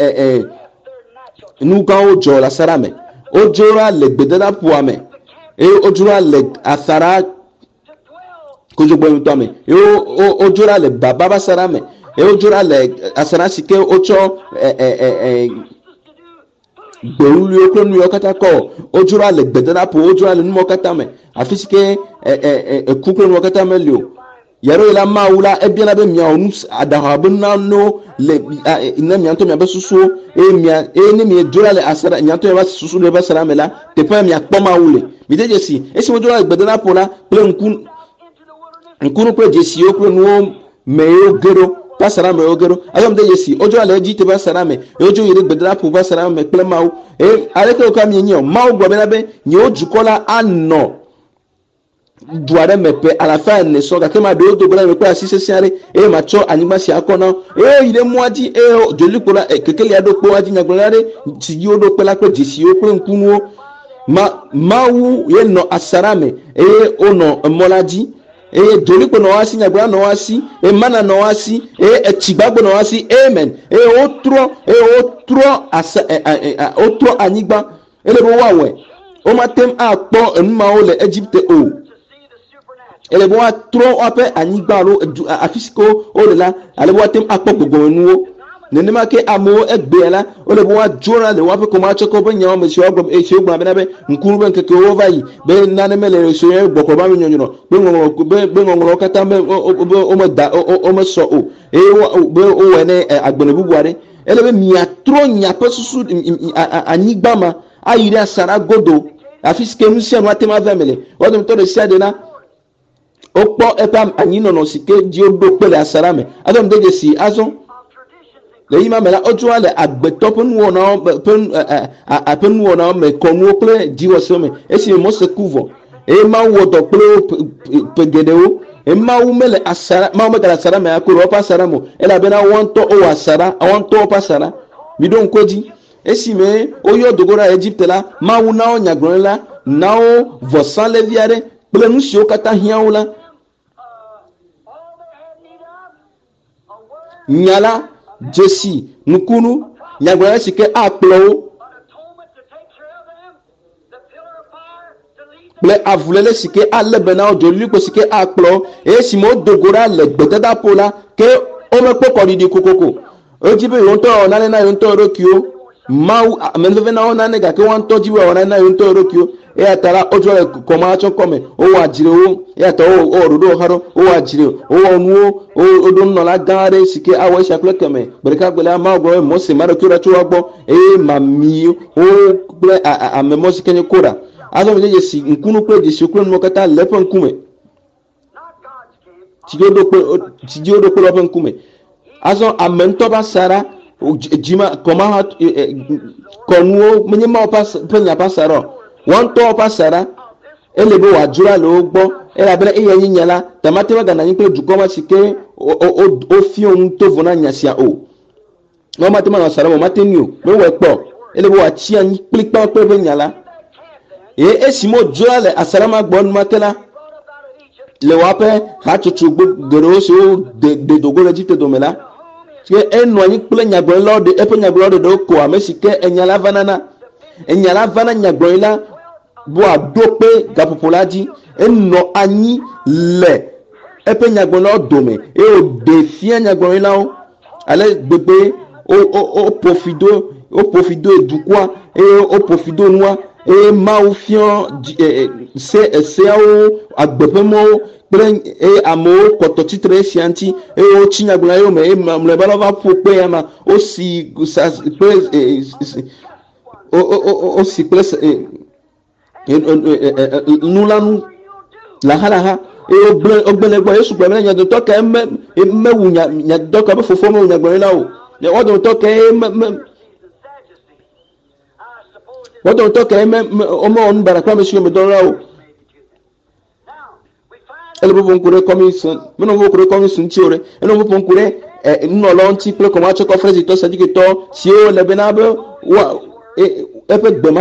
nuka ojo la sarame ojora le gbedela puame ojora le asara kojogbo mitome ojora le baba sarame ojora le asara sike ocho gbeulu okonu yokata ko ojora le gbedela pu ojora le numo kata me afisike ekukonu yokata me lio yaro ila maula ebiana be mia onus adahabuna no le ina mianto mia besusu emia eni mi ojora le asara nyanto ya susu le basara mela te pa mia kpoma ule mi deje si esi ojora le gbedela pu la ple nkunu pe jesi okro no meyo gero pasara me ogero ayom de yesi ojo ale ji te pasara me ojo yire gbedra pu pasara me ple mawo aleke o kam yin mawo gbo be na be ni ojukola anno duare mepe à la fin ne so gake ma do bla me kwa sise siare e ma cho anima si akona e ile muadi e joli kola kekele ado po adi nyaglare ti yodo pela ko jisi o ko nkunu mawu ye no asarame e ono moladi e joli ko no wasi nyagla no wasi e mana no wasi e etigbagbo no wasi amen e otro asa otro anigba ele bo wawe o matem akpo enuma o le Egypte o ele bo atro ape anigba ro afisiko o le la ale bo atem akpo gbogbo enuwo nene ma ke amo egbe la o le bo wa jora le wa pe ko ma choko be nyawo me se ogbo e se ogbo be nkuru be nkeke o vai be nane mele so e gboko ba mi nyonyo be ngongoro kata me o mo da o mo so o e be o wene agbene bubuare ele be mi atro nya pe susu anigba ma ayiri asara godo afisike nu se anu atema family o dum to de sia de na okpo epam anyino no sike di odo pele asara me adom de si azo le yima mela ojo ale agbeto pon wona pen apen wona me konu ple di wosome esi mo se couvre e ma wodo ple pegedeo e ma wu mele asara ma mo gala asara me akoro pa asara mo ela be na wonto o asara wonto pa asara mi don koji esi me oyo dogora Egypte la ma wu na o nyagron la na o vosan le viare ple nu si o kata hian la nyala jesi nukunu nyagron sike akplo ple avulele sike alebena o joli ko sike akplo esi mo dogora le gbedada pola ke o me poko di kokoko o jibe yonto onane na yonto rokio mau menve na onane ga ke wan to jiwe onane na yonto rokio e atara ojo le koma acho kome o wa jire o e ata o rodo haro o wa jire o onu o do no la gare sike awo shakle keme bereka gbele ma go mo se maro kira chu agbo e mami o ble a memo sike ni kora azo me je si nkunu pe je si okunu mo kata lepo nkume tijodo pe lepo nkume azo amento ba sara jima koma konuo menye ma pas penya pasaro won to pasara elebo wajura lo gbo era bele iye yinyala tamate wa gana yin pe du koma sike o fi ohun to vona nyasia o no mate ma na sara mo mate ni o me we po elebo wa chi an plipa pe be nyala esimo jura le asara ma gbo nu matela le wa pe ha chuchu gero so de dogo le jite domela ke enu anyi ple nyagbo lo de epe nyagbo lo de ko amesike enyala vana nyagbo la bo adope gapopolaji eno anyi le epe nyagbo lo dome e o defia nyagbo la o ale gbegbe o profido edukwa e o profido nwa e ma o fion se o agbepemo pren e amo koto titre sianti e o chinyagbo yo me mle balova pope ya o si o si place nulanu la hala e ogbelegbo yesu gbe me nya to ka mewu nya do ka be fofo me nya gbe la o ne o do to ka o mo on barakwa me shi me do la o elbo bon kure commission meno bo kure commission tiore eno bo bon kure no lonti ple ko ma cho conference to sadi ke to si o le benabo wa epe gbe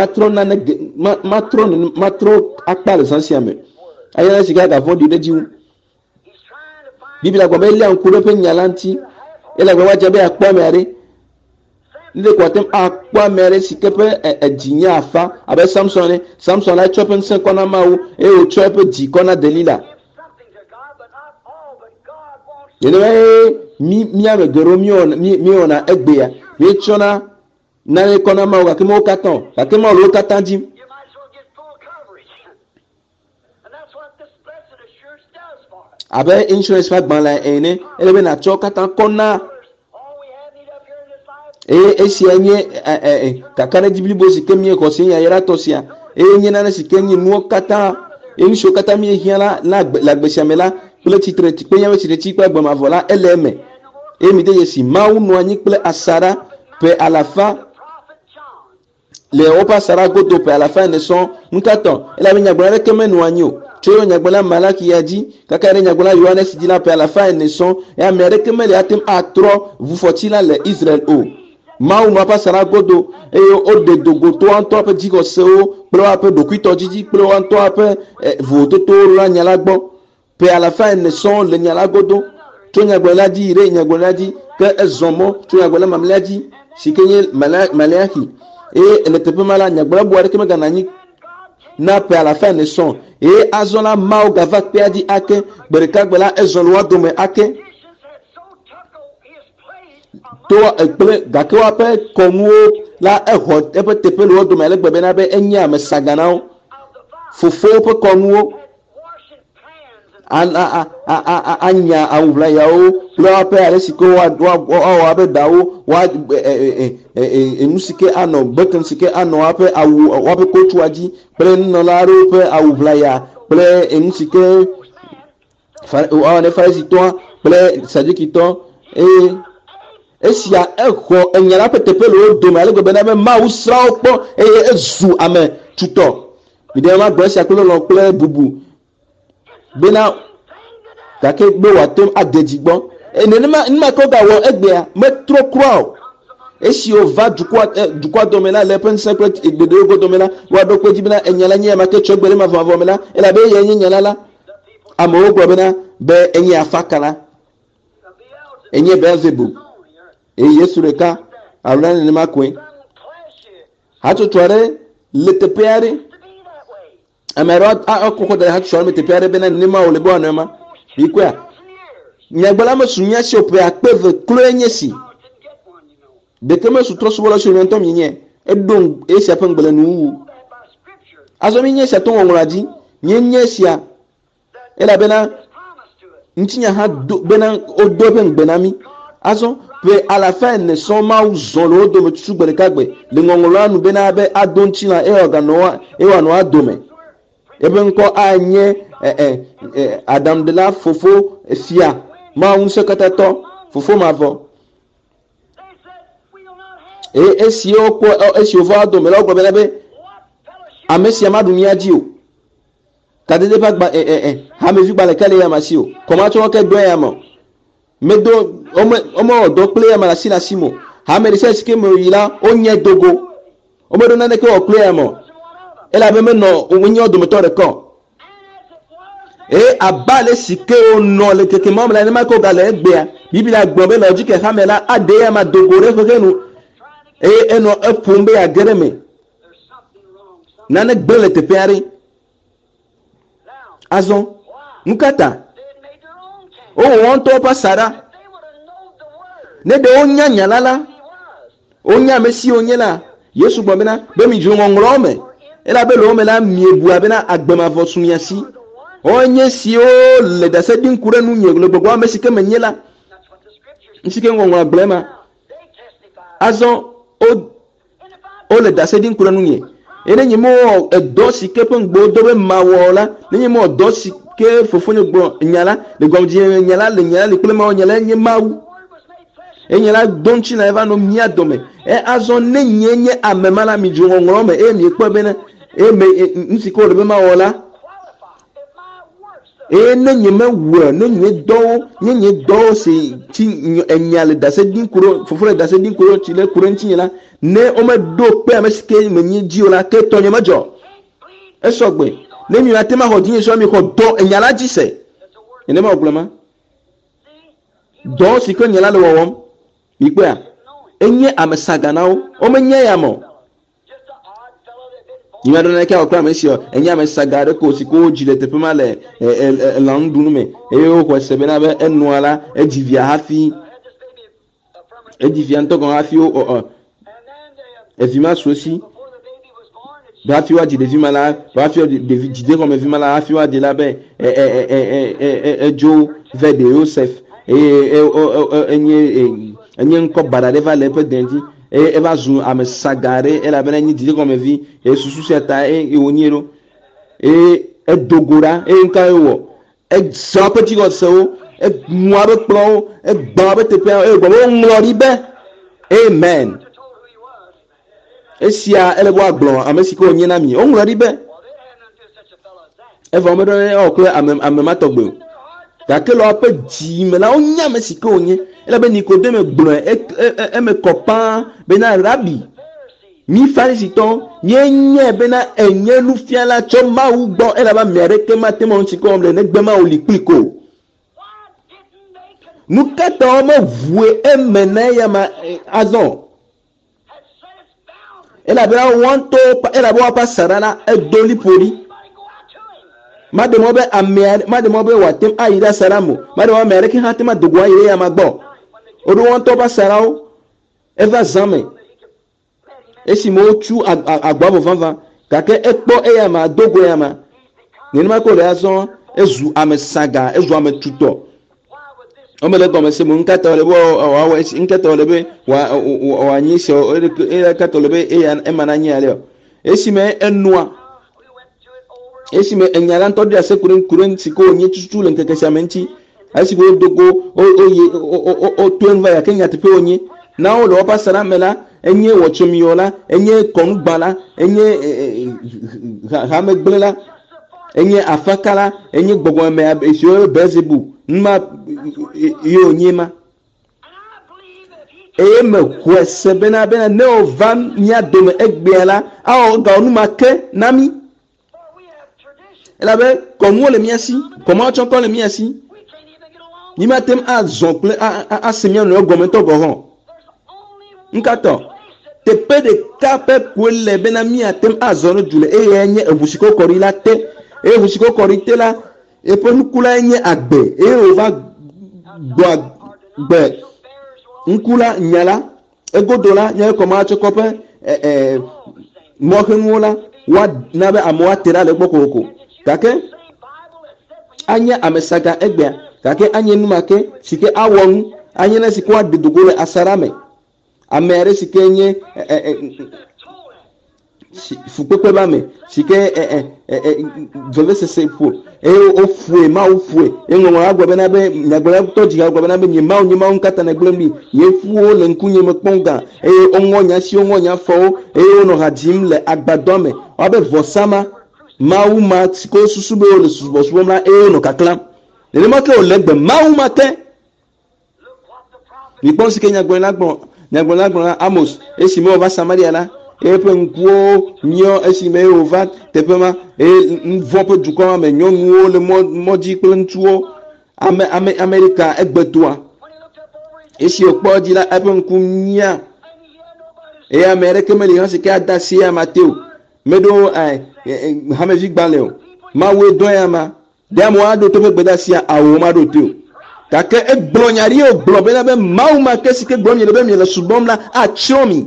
matro akpal sansiame ayana siga ga vodi de jiwu biblia gbe le an kure pe nyalanti ele gbe waje be akpa mere ndé kwatem akpa mere sikepe ejinya afa abe samson la chopen se kona mawu e o chope di kona delila yele mi ame gero mi ona egbe ya mi chona na kona mawu ka kemo katon ka kemo lo katanji abe insurance fa gban la ene elebe na cho katan kona esi enye kakana diblibo sikemie ko sin ya yara tosia enye na sikenye nuo kata emisho kata mi hiala la gbesiamela ple titre ti pe yawe ti pe gboma vola eleme emi de yesi mawu no anyi ple asara pe à la fin le opa sara godo pe à la fin ne son nkaton ela bi nyagbara keme no anyi o Tcho nyagbola Malaki a dit, kakare nyagbola Yohanes dit là, à la fin ne sont, et Amérique me les atem à trop, vous faut-il là les Israël o. Maou ma pas sara godo, et au de dogoto en toi peut dire c'est o, pro un peu de cuito dit, pro en toi peu, vous toto la nyalagbo, pe à la fin ne sont le nyalagodo. Tcho nyagbola dit, re nyagbola dit, que zomo, tcho nyagbola mamla dit, si kenye Malaki, et elle était peu malade, nyagbola boire que me ganani. Na pe à la fin ne sont et azola mao gava perdi ake bereka gbela ezolwa dome ake to ekple gakewa pe komuo la ehot e pe tepe lo dome le gbebe na be enya me saganao fofo pe komuo anya awula yao lo pe ale siko wa be dawo wa emusike ano beken sike ano ape awu wa pe kotuaji pre no la ro pe awula ya pre emusike fa ne fa sito pre sadikito esia eho enyala pe tepe lo do ma le go be na be ma usra opo ezu ame tuto bi de ma gbo sia ko lo pe bubu bena kake gbe wa tem adejigbon enenima nima ko ga wo egbe a me tro kro esi o va dukwa domela le pen simple de go domela wa do ko jibina enyala nya ma ke chogbere ma va vomela ela be ye nyala la amo go bena be enyi afakala enyi Beelzebub yesu reka awlan ni makwe hatu tware le tepeare amerot akoko da hatu shawme tepeare bena ni ma ole bo anema ikwa nyagbola ma sunya se ope akpeve kloenyesi de keme su trosu wala su ntom nyenye edon esi apengbele nu azo mi nyesi aton wonraji nyenye sia ela bena ntinya ha bena odo pengbena azo pe à la fin ne sont ma uzolo do me tsu gbere kagbe le ngongolo anu bena be adonchi na e organoa e wa no adome ebe nko anye Adam de la fofo fia ma un sekatato fofo mavo esi okwo esi ovo do me lo gbo be amesi amadu ni aji o kadede pa gba ha me fi gba le kale ya masi o koma to ke do ya mo medo omo odo player mala sina simo ha me se ske mo yila onye dogo omo do na ne ke o player mo ela be me no onye odo me to re ko abale sike ono le keke mo la ni ma ko gale egbe a biblia gbon be logic e hamela ade ya ma dogore fo kenu eno epumbe ya gereme na ne gbele te peari azon mukata o won to pasara ne de onya nyalala onya mesi onyela yesu gbon bena be mi ju ngongro me ela be lo me la miebu abena agbema vo sunyasi onye si o le da se din kure nu nyeglo gbogbo amesi ke menyela nsike ngongwa blema azo o le da se din kure nu nye ene nyimo edo sike pe ngbo do be mawola ne nyimo do sike fofonyo gbo nyala le gomji nyala le plema onyala nye mawu enyala donchi na eva no mia dome azo ne nyenye amemala mi ju ngongro me mi ekpo be na me nsike o le be mawola ne nyeme wo ne nye do se ti enyale da se din kuro fofore da se din kuro ti le kuro nti nyela ne o me do pe amesike me nyi ji ola ke to nyema jo esogbe ne mi atema ho din so mi ko do enyala ji se ene ma oglema do si ko nyala le wowom ipe a enye amesaganao o me nye ya mo nyima do na ke okra me sio enya me sagare ko si ko jile te pema le landunu me o ko sebe na be enuala ejivia hafi ejivia ntoko hafi o evima sosi ba fi wa jide vima la ba fi de jide ko me vima la hafi wa de la be jo vede Joseph enye nko barade va le pe denti eva zu amesagare ela bena nyi didi comme vi susu seta oniero dogora nka ewo so petit go so moi be plan ba be te pe gbo nglori be amen esia ele bo agbon amesiko onye na mi nglori be eva me do o ko ame matogbe ta ke lo ape ji me la onya me sike onye ela be Nikodeme gblo e me copain be na rabbi mi farisito nye be na enye lu fiala cho ma u gbo ela ba mere ke ma te mo sike omle ne gbe ma o likliko nous kata mo voué emene ya ma azon ela be wanto ela bo pa sarana e doli pori mademobe amer mademobe watem ayida saramo mademobe mereke hatima dogwa ire ya magbo odo wanto pa sarao eva zame esi mo chu agbabo vanvan kake ekpo e ya ma dogo ya ma ni ma ko le azon ezu amesaga ezu ametuto omele gome se mun katole bo wa inkatole be wa nyiso e katole be e ya emananya ale esime enua esime enyala ntodi ase kuren siko onye tutule nke kesamenti asigo dogo o twenva ya kenya tepe onye na o lo pasara mela enye wochomiola enye kongbala enye hamegbelela enye afakala enye gbogbo me esio bezebu nma yo nyima me kwese bena ne ovan nya dome egbiala a o ga onu make nami ela be komo le miasi komo chonko le miasi ni matem a zonple a semia no gomento gohon nkato te pe de kape kwele bena mi atem a zono dule enye ebusiko korila te ebusiko korite la e ponukula enye agbe ova gbe nkula nyala egodola nya ko ma chokope mohenwola wa nabe amwa tera le gbokoko kake anya amesaga egbe kake anya numake sike awon anya na sikwa dedugole asarame amere sike nye fukwepe bame sike veve sese fu o fue ma o fue enwo agwa be na be nyagbara toji agwa be na be nyima nkata na glembi ye fuo le nkunye me kponga onwonya si onwonya fo ono hadim le agbadome obe vosama mauma siko susube o le susubo na no kaklam le make o legbe mauma te mi pense que nyagbara gbon Amos esime ova Samaria la epe nkuo nyo esime ova tepema nvopo duko me nyonu le moji klentuo America egbetoa esi okpo di la epe nkunya America me li han se ke adasi ya Mateo medo hameji gbaleo mawe doyama demo ado to pe gbedasi ya awo mado teo kake egbonyari o globe na be mauma kesi ke gbonyere be mi le subom la a chomi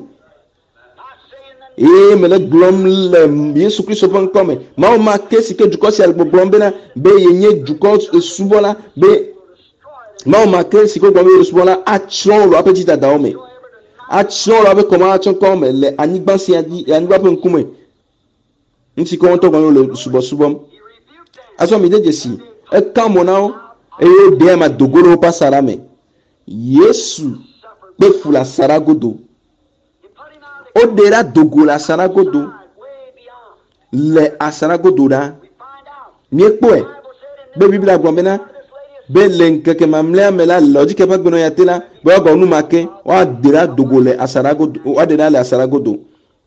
mele glom le Yesu Kristo pon kome mauma kesi ke juko si albo glombe na be yenye juko subola be mauma kesi ke gbombe subola a cholo apetita daome a cholo abe koma chon kome le anigba si anigba pon kume nti ko to gbo le subom aso mi dejesi e kamo now e de ma dogoro pasarame Yesu pe fula saragodo o dera dogola saragodo le asaragodo da mi epo e be biblia gbonbena be lenkeke mamle amela logique pa gbono yatela be ogo nu make wa dera dogole asaragodo wa dera le asaragodo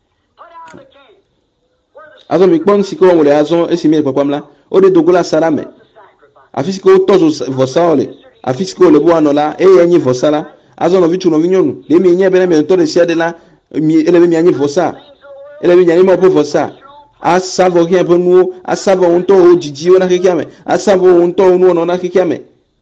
azo mi pon siko wole azo esimi epapamla o de dogola sarame afisiko tozo vosale afisiko le boanola enyi vosala azo no vichu no vinyonu le mi nye bene me to de siadela mi ele mi anyi vosa ele mi anyi mo po vosa asavo ki eponu asavo unto ojiji ona kikiame asavo unto unu ona kikiame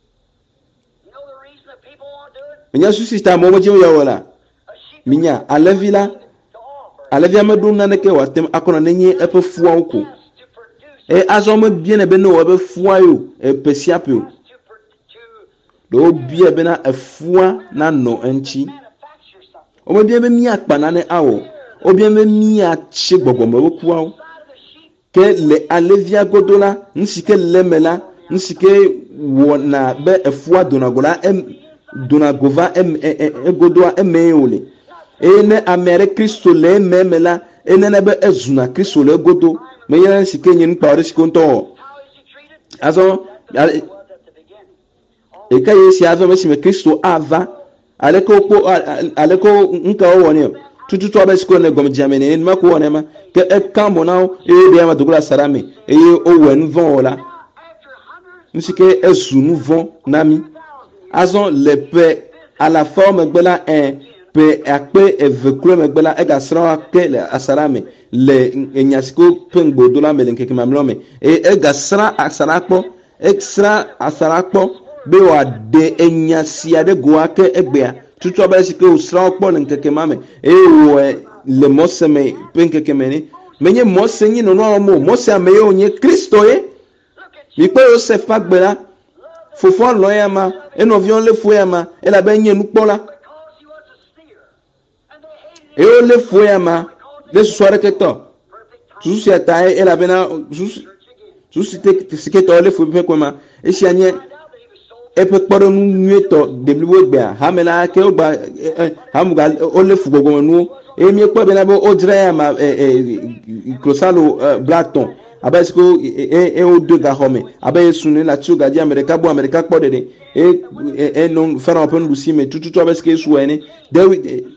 minya susista mo moje ya wala minya alevia meduna neke watem akona nenye epe fuwa uko azo me bien ebe no ebe fuwa yo pesiapio do bia be na efuwa na no enchi o me bien be mi akpana ne awo o bien be mi achi gbogbo me kuwa ke le alevia godola nsike lemela nsike wona be efuwa donagola donagova godoa emeole ene amere Kristo le memela ene na be ezuna Kristo le godo me yana sike nyin pare sikonto Also, eka yesi ava mesime Kristo ava aleko nka woni tututu abesko ne gom jamene ma ko woni ma ke kambo na be ma dugula sarame o wen von ola nsike ezunu von nami azon le pe à la forme gbela pe akpe evekule megbela ega sra ke le asarame le enyasiko pengbo dola melenke kimamlome ega sra asarakpo extra asarakpo be wa de enyasia de goake egbea tutu abasike usra okpo nkeke mame wo le moseme penkeke meni menye mosenyi no no mo mose ameye onye Kristo mi pe Joseph agbela fofo loyama enovion le foyama ela benye nupola o le foyama le soare keto susi atae ela bena susi te siketo le fo pe koma esianye epe kporo nu nyeto debliwo gba hamela ke ogba hamuga o le fu gogo nu emi ekpo bena bo odre ya ma krosalo blaton abasko o de ga home abaye sunu la tsuga di america kpo de non faire un peu lusi mais tout abaske suene David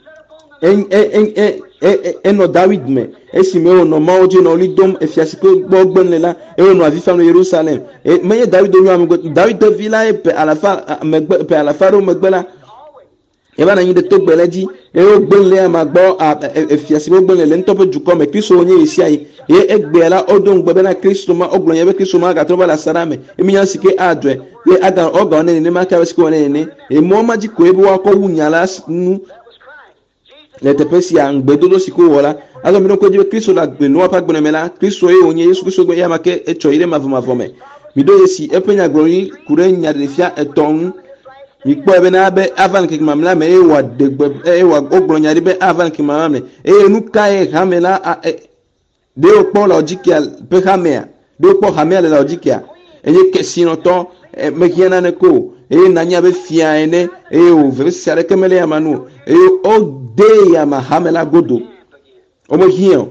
David me esime o no maoje no lidom efiasiko gbogben la no avifa no Jerusalem meye David onyu amigo David de villa pe à la faro megbela eba na yinde to gbeleji o gbenle amagbo efiasiko gbenle le ntopo juko me Kristo onye esi ayi egbela odon gbebe na Kristo ma oglonye be Kristo ma ga to bala sarame emiyan sike adwe aga oga ne ma ka sike one ne mo ma ji ko ebe wa ko wunyala nu le tepesi angbedodo siko wala azo mi ko jibe Kristo la gbe no pa gbene mela Kristo onye Yesu Kristo gbe ya make echo ire mavome mi do yesi epenya glori kure nya de fia eton mi po ebe na be avan ke mamla me wa de gbe wa oglonya de be avan ke mamla nu kai hamela de o po logical pe hamea de o po hamea la logical enye kesino to me kiana ne ko nanya be fia ene o vese kemele ya manu o de ya mahamela godo omo hiyo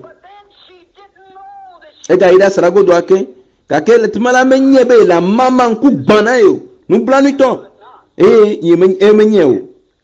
ega ida saragodo ake kakele timala menye be la mama nku gbana yo nu planito yemenye o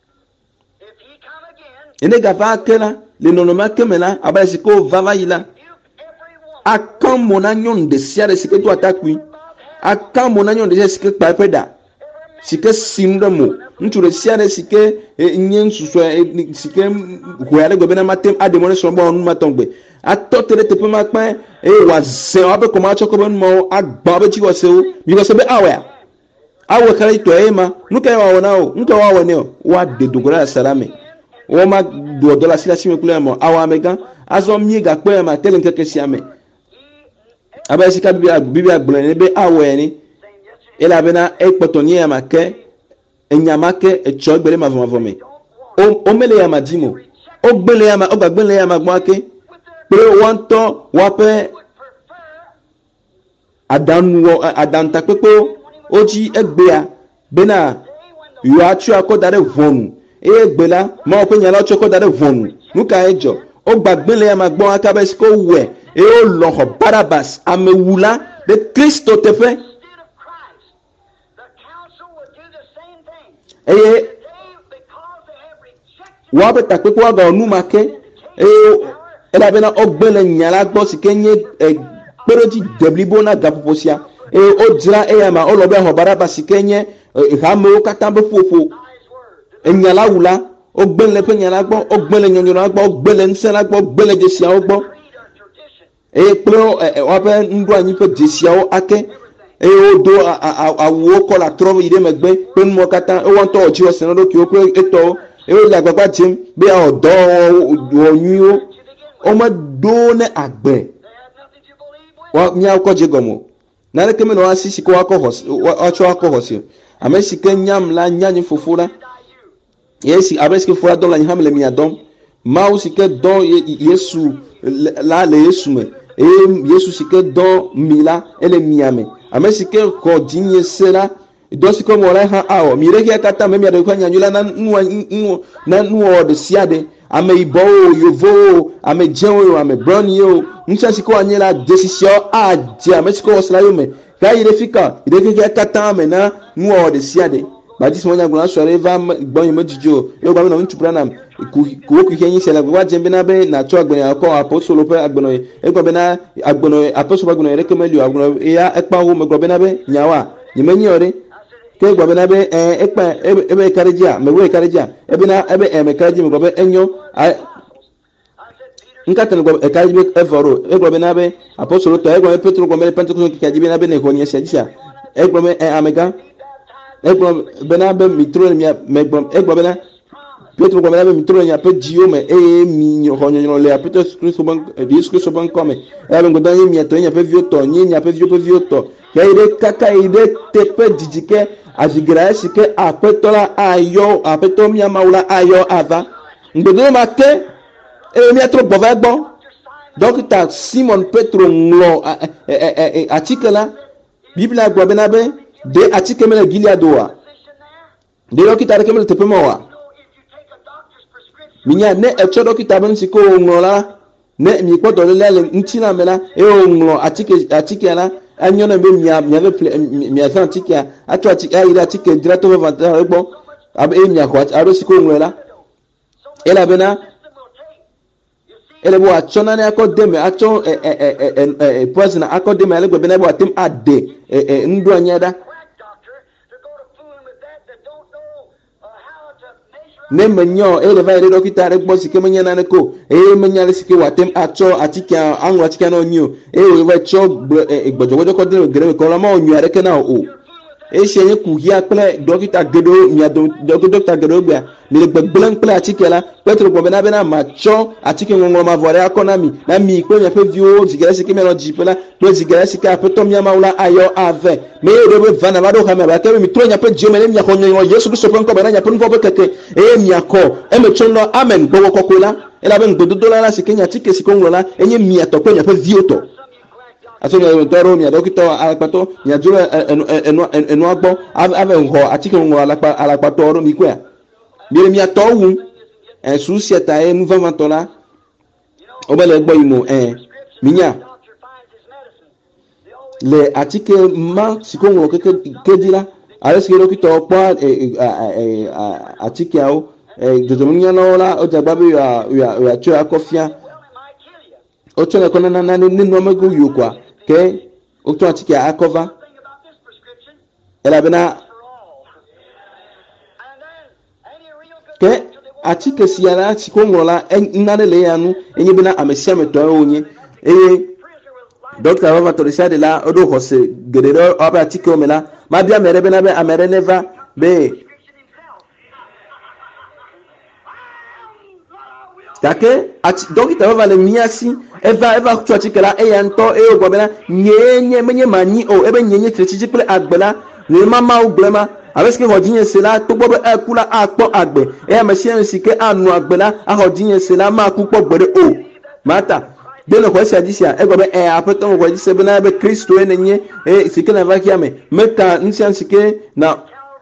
ene gafa akela le nonoma kemela abasi ko vava yila akan mona nyon de siare sike to atakui akan mona nyon de sike papeda sike simdamo ntule siare sike nyen suso sike huare go bena matem ademone so bo onu matongbe atotere tepe makpa wa ze abe ko ma choko ben mo agba be chiwo se o mi go se be awe kare to ema nuka wa wona o nuka wa wone o wa de dogora salame o ma do dola sila sime kule mo awa mega azo mi ga pe ma tele nkeke siame aba sika bibi agblen be awe ni ela bena ekpotonye ya make enyamake echogbele mavomavome o mele ya madimo o gbele ya o gbagbele ya magbake pe wonto wape adanta pepo oji egbea bena yo achu akodare vonu egbela ma o penya la achu akodare vonu nuka ejo o gbagbele ya magbo aka be ko we o loho Barabas amewula de Kristo tefe wa beta pe ko ga onu make ela bena ogbele nyala gbo sikenye peroji deblibo na gapoposia o dira ma o lo be ho Barabas sikenye ha me o katambe fofo enyala wula ogbele pe nyala gbo ogbele nyonyoro gbo ogbele nsela gbo ogbele jesia ogbo pro wa be ndu anyi pe jesia o ake o do awo ko la trove ide megbe pe mo kata o won to oji osin lo ki o pe eto la gbagba tim be odo oyun o ma do ne agbe wa mi akọ je gomo na le keme no asisi ko akọ hosi amesi kenyam la nyanyi fofura yesi abeski fura don la nyamle mi adom mausi ke don Yesu la le Yesu me Yesu sike don mila ele miame amesi ke ko jinye sera dosi ko mora ha awo mire ke kata me mi ade kwa nyanyula na nuo de siade ame ibo yovo ame jewo ame brown yo ncha siko anyela decision aje amesi ko osla yo me Quand il est efficace, il est que 4 ans maintenant, nous on de siade. Badi si monya guna soirée va bon yemo dijo. Yo ba na ntu pranam. Ku kenyi sela wa jembe na be na to agbon ya ko apostolo pe agbono. E gbo be na agbono apostolo agbono ere kemelu agbono ya ekpa wo me gbo be na be nyawa. Nyemenyi ore. Ke gbo be na be ekpa ebe karejia, me we karejia. Ebe na ebe me karejia me gbo be enyo nkata ngo ekajibe evoro egbo na be apostolo to egbo petro gbo me pentecost kajibe na be ne ko nyesha jisha egbo me amega egbo be na be mitro mi megbo egbo be na petro gbo me na be mitro nya pe jio me mi honyo le apete Christo ban Christo ban come e be ngodan mi eto nya pe vioto nya pe vioto ke ide kaka ide tepe dijike ajigra shike apetola ayo apeto mi amaula ayo ava ngodo make mi atro bova gbo docteur Simon Petro nglo article la bible gbo be na be de article me Gileadoa de docteur kemele tepema wa minya ne echo docteur ben siko nglo la ne mi ko do le ntina mela e nglo article la anyo na be mi afa article atro article directeur vente gbo ab e mi akwa aro siko nglo la ela bena ele bo achona ne akodeme acho poison akodeme ele gbe na bo atem ade ndu anyada ne menyo ele va ele dokita re gbo sike menya na ne ko menya le sike watem acho atika anwo atika na onyu we va cho gbojogojo ko de gere ko la ma onyu are ke na o shenye kuhia pele dokita gedo miado dokita gedo gba ni gbegbelan pele atike la petro gbo na be na macho atike ngongolo ma vore economy na mi ko nya pe vio zigere sike melo jipela to zigere sike apeto mi amaula ayo ave me do be vana ba do kama ba ke mi tronya pe jio mele mi akonyo Yesu Kristo pe nko ba na nya pe nko be keke mi akọ me chono amen gbo kokola ela be ngbodo la sike nya atike sike ngolola enye mi ato pe nya pe vio to aso nya toro nya dokita alapato nya juro enu agbo ave ngo atike ngo alapato oro mi kwa bire mi atowu su sieta nu vamantola obele gbo imo minya le atike ma siko ngo kedila areske dokita opa atike ao jojomunya nola ojagbabe ya cho akofia ocho na kona na ninu omego yokwa ke oto atike akova ela bena ke atike siara sikongrola nare le yanu enye bena amesia meto onye docteur baba to risade la odo hose gedero oba atike omela ma bia mere bena be amere neva be take docteur baba le miasi eva tu atike la eyanto ogbo bena nyenye menye mani o ebe nyenye trechi ple agbela le mama uglema avec que hodinye cela to gbo ekula akpo agbe mesia sike anu agbela hodinye cela ma akpo gbere o mata de no kwesi adisia egbo be apeto ko dise be na be Kristo enye sike na vakia meta nsian sike na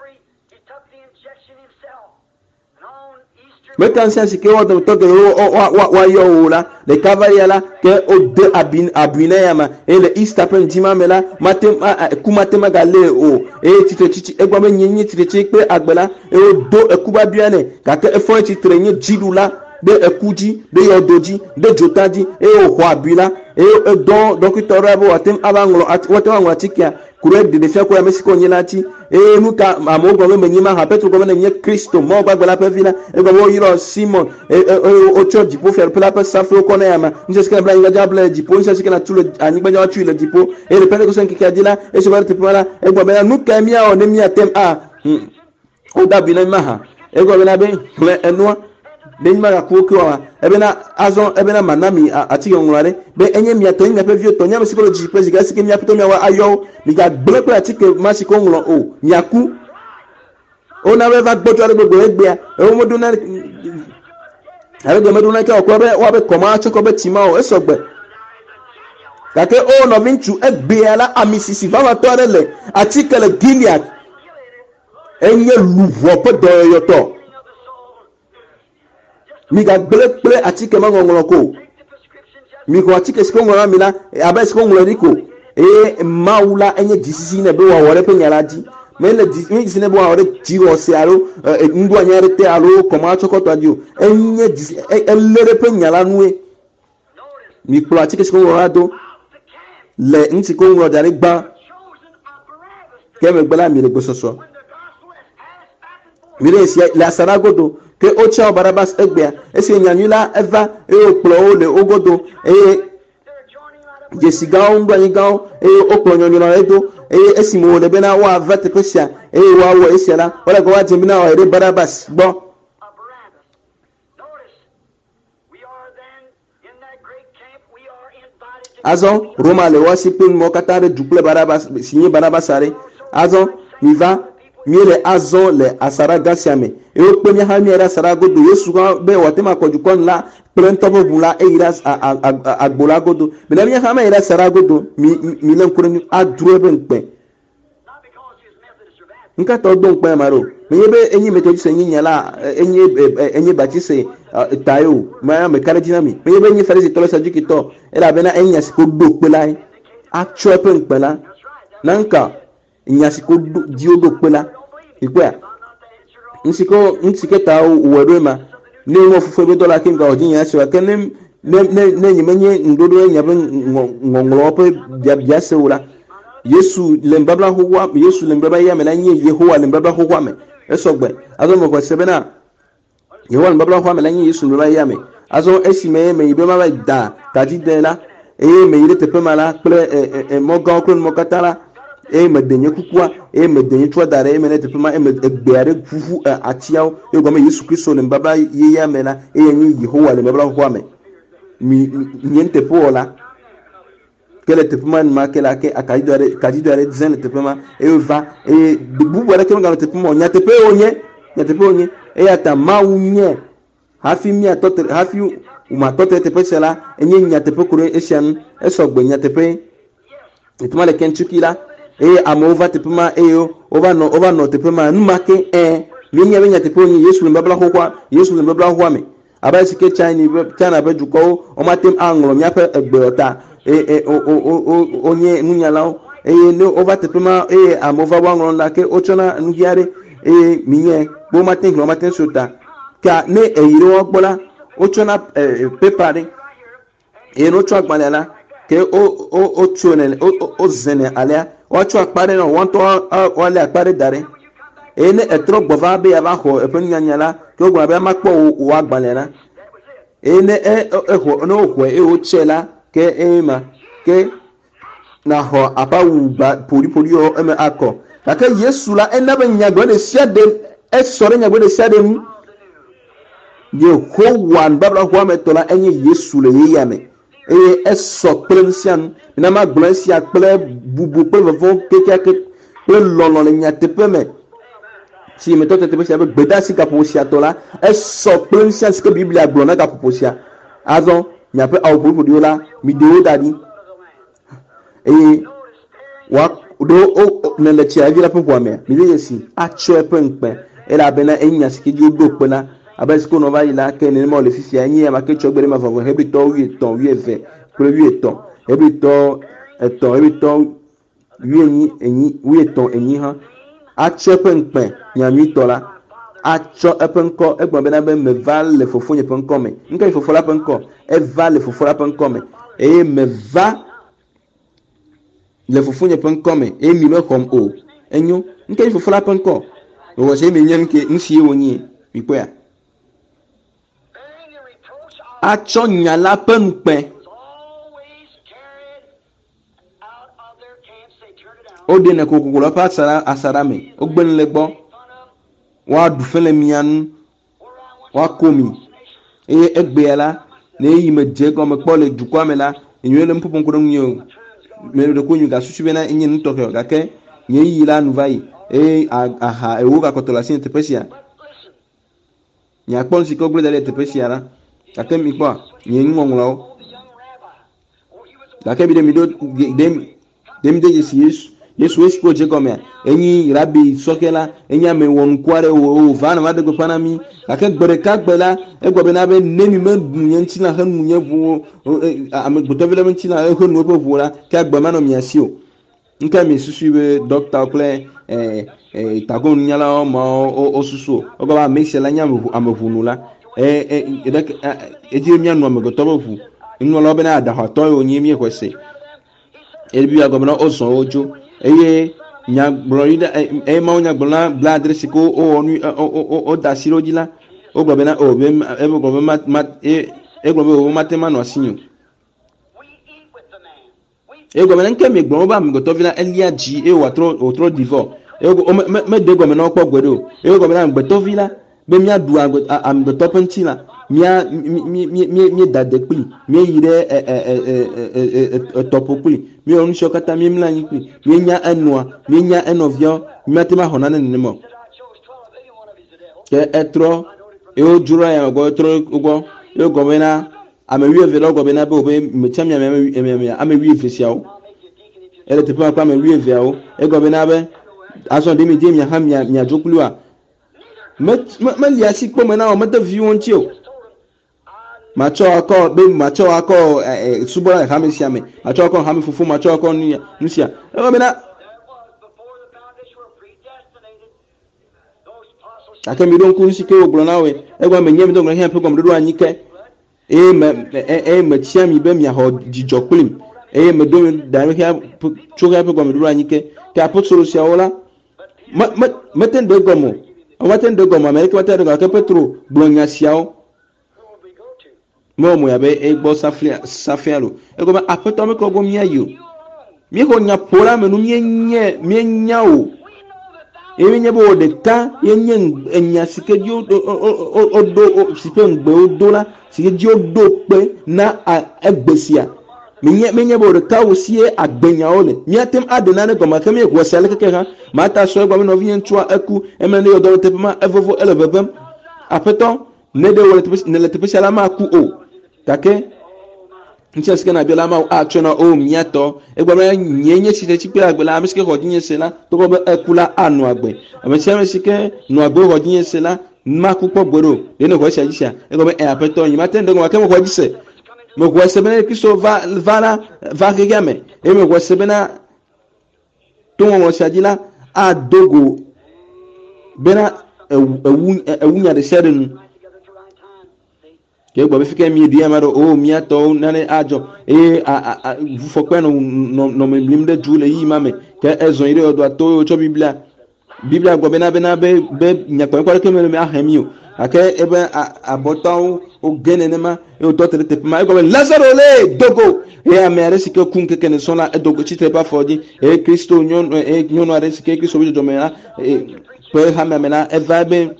meta nsian sike o do to wa yo la le cavalier la ke o de abina yama le istapen dimamela matem kumatema gale o titrechi egbo be nyenye titrechi pe agbela o do ekuba biane kake efo titrenye jidula de ekuji de yodoji de jotaji o ho abila don docteur rabo watem abanglo watem angwa tikia kure de defia ko ya mesiko nyelati muka amogo me nyima ha petro go me nye Kristo mo gbagbala pe vina ego wo yiro Simon o church po fer pela pe safro ko na yama nje skena bla ngaja bla jipo nje skena tulo anigba ja tulo jipo le pele ko senki kadila so bar te pala ego be na nuka mia o ne mia tem o da bi na maha ego be na be enwa benima ga kuokiwa ebena azon ebena manami ati yonware be enye mi ato nya pe vio to nya me psychology pe ziga sike mi apito mi wa ayo mi ga gbe pe ati ke ma siko nlo o nyaku o na we va gbojo re gbogbo egbe a e mo duna are go meduna ke okwo be wa be koma choko be tima o esogbe kake o no vinchu egbe ala amisisi va va to le ati ke le Gilead enye luvo pe do yoto mi ga gbele atike ma ngongolo ko mi ko atike sko ngora mila aba sko ngora riko maula enye disisi ne be wa wore pe nyala di mele disisi ne be wa wore ti o se alo ndu anya rete alo koma chokoto adio enye disisi elere pe nyala nuwe mi kula tike sko rado le nti ko ngo dare gba keme gbala mi le gbososo mi le si la saragodo ke ocha Barabas egbea esi nyanyula eva okplo ole ogodo jesiga ndo anyigao okplo nyonyona edo esi mo le bena wa vate pesia wa wo esiala wala go wa timbina wa ere Barabas gbo azon Roma le wasipin mo katare duple Barabas signé Barabas are azon mi va miele azon le asara gasiame o pe mi ha mi era sara godo Yesu ga be watema kojukon la prentobo bula ira agbola godo me na mi ha ma era sara godo mi len kuro ni aduro be npe nka to do npe maro me yebe enyi meto se nyi nyala enyi batise tayo ma me kare dinami me yebe enyi fere se tolo sajuki to era be na enya se ko do pe lai a chope npe la nanka nyasiko diodo pela ikwa nsike ta uwerema ne mo fufu be dola kinga odin ya sewa kenem ne nyimenye ndodo nya be ngongolo pe bia sewula Yesu lembabla huwa Yesu lembaba ya me lanye Yehowa lembabla huwa me esogbe azo mo ko sebena Yehowa lembabla huwa me lanye Yesu lembaba ya me azo esime me ibe ma da tadi dela me ile tepemala ple mo gankon mo katala medenye kukua medenye twadare menete pema egbeare fufu atiao egome Yesu Kristo le mbaba ye ya mena yenyi Yehowa le mbaba kwa me nyente pola kele tepema ma kele ke akadidare zen tepema eva bubu ara kele ngalo tepema onya tepe onye ata maunye hafi mi atotre hafi uma totre tepe sela enye nya tepe kure esian esogbe nya tepe etuma le kenchukila amova tepema over no tepema numake minya benya teponyi Yesu mbabla hokwa me aba sike China be juko o matem anglo miape egbeota onye nunyala no over tepema amova wanglo ndake ochona nugiare minye bo matem lo matem sota ka ne eyiro ogbola ochona pepare no twa gbanala ke o chonel o zene alia wacho akpare no wonto wale akpare dare ene etro gbova be aba ho epenyanyala ke ogba be makpo wa gbalera ene ho no ho o chela ke ma ke na ho apawu ba pori o eme akọ ka Yesu la enaba nyago de siade sore nyago de siade mu Yehowa babla ho ametola enye Yesu le yeyame eso prensian na ma glansia ple bubu ple vovon keke ple lolo le nyatepe me si me tote tepe sabe gbeda si kaposia tola eso prensian ce que biblia glona kaposia azon nyape au bubu diola mi deo dadi wa do na le chia vila pe kwame mi le si a chope npe era bena enya sikiji do pena abesiko no va ila ke ne mo le fifia nyi ma ke chogbere ma vavo hebi to 8 eve pro 8 hebi to eton wi enyi 8 enyi ha a chope npe nyami tola a cho epenko egbon bena be me va le fofo nye penko me nka fofo la penko e va le fofo la penko me me va le fofo nye penko me mi me kom o enyo nka fofo la penko wo se me nyam ke nsi wonyi mi kwa acho nyala penpe o de ne kokukula pa asara me o gbenle gbo wa du fele mian wa komi egbeala na eyi me jego me kpole dukwa me la enwele mpopon ko nyo me de ko nyu ga susu na enyi ntoke ga ke nye yi la nu vai aha ewo ga kotola sin tepesia nya kpon si ko gbe dale tepesia la ake mi kwa nye ngonglo la ke bi de mi do dem de Yesu yesu esiko je gome enyi rabi sokela enya me won kware o va na madego panami aka gbere ka gbela e gobe na be nemi me dunye ntina ha nunye bu am gboto vele ntina e ho no bo vura ka gbama no miasio nka mi susu be doctor kle tagon nyala o susu o go ba make la nya amavunula ejiri mi anu amegoto bovu inu lo be na ada hoto onye mi kwese elbi agomna oson ojo eye nya glorida ma onya gbona bladre siko o onu o da sirojila o gbe na o be e gbe ma e gbe o matema no asinyo e gbe na nke mi gbon ba mi goto vila elia ji e otro divo e me de gbe na okpo gbedo e gbe na gbeto vila be mi adu am goto pentina mi dade kpli mi yire topo kpli mi onu shokata mi mlanyi kpli mi nya enua mi nya enovio mi atima honane nemo ke etro e o jura ya go etro ugo e go bena amewi evelo go bena be obe mecham ya amewi efesiao ele te pa amewi eviao e go bena be aso de mi je mi ha mi ajokuluwa me liasi kpo me na o meta vi won ti o macho ako subora hamisia me macho ako hami fufu macho ako nusia e go bena aka mi don kun sike ogbo na we e go me nyem don he pe gom do anyike me tia mi be mi ho jijo kulim me don da me ha chuga pe gom do anyike ka potoro sia wala meten de gomo waten de gomo amerika waten de ka petro blonya siao mo ya be egbo safialo e go ba apeto me ko go mi ayo mi ko nya pora me no mi nya o e nye bo de ka yenye enya sikeji odo sipengbe odola sikeji odo pe na egbesia menye bo de ka osie agbenya ole mi atem adena ne goma kemi ko sele keke ha mata so egba me no vien tua aku emene yodo tepema evovo elebebem apeto ne de wole tepes ne le tepesala ma ku o take nche sike na biola ma achona o miato egba me nyenye site chipe agbela amiske hodinye sela to go ekula anu agbe amese sike no agbe hodinye sela ma ku po gboro ene ko se jisia egba me apeto yin matende go akemo ko jise mo ko se bene Kristo va gegame e mo ko se bena to mo se ajila adogo bena ewunya de serenu ke gbo be fike mi di amaro o mi ato nane ajo fokwe no me blimde jule yi mame ke ezon ire odo ato o cho biblia gbo be na be nyakwa kwa ke me ahemio ake ebe abotaw o genenema e o totre te ma gbo lazaro le dogo e amere sike kun ke ken sona e dogo chitre pa fodi e Kristo nyon are sike Kristo bi do mena pe ha memena e vibe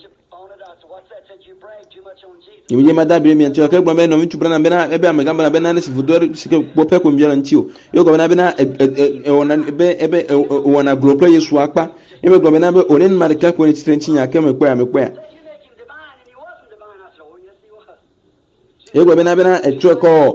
yeye madabi mi anti akagba me no mi tubra na bena ebe amegamba na bena na sifudori sike bope ko mbia ntio yo go na bena wona ebe wona group yesu akpa ebe go na be onen marika ko ni trenchi nya ka mekwa yo go na bena etwe ko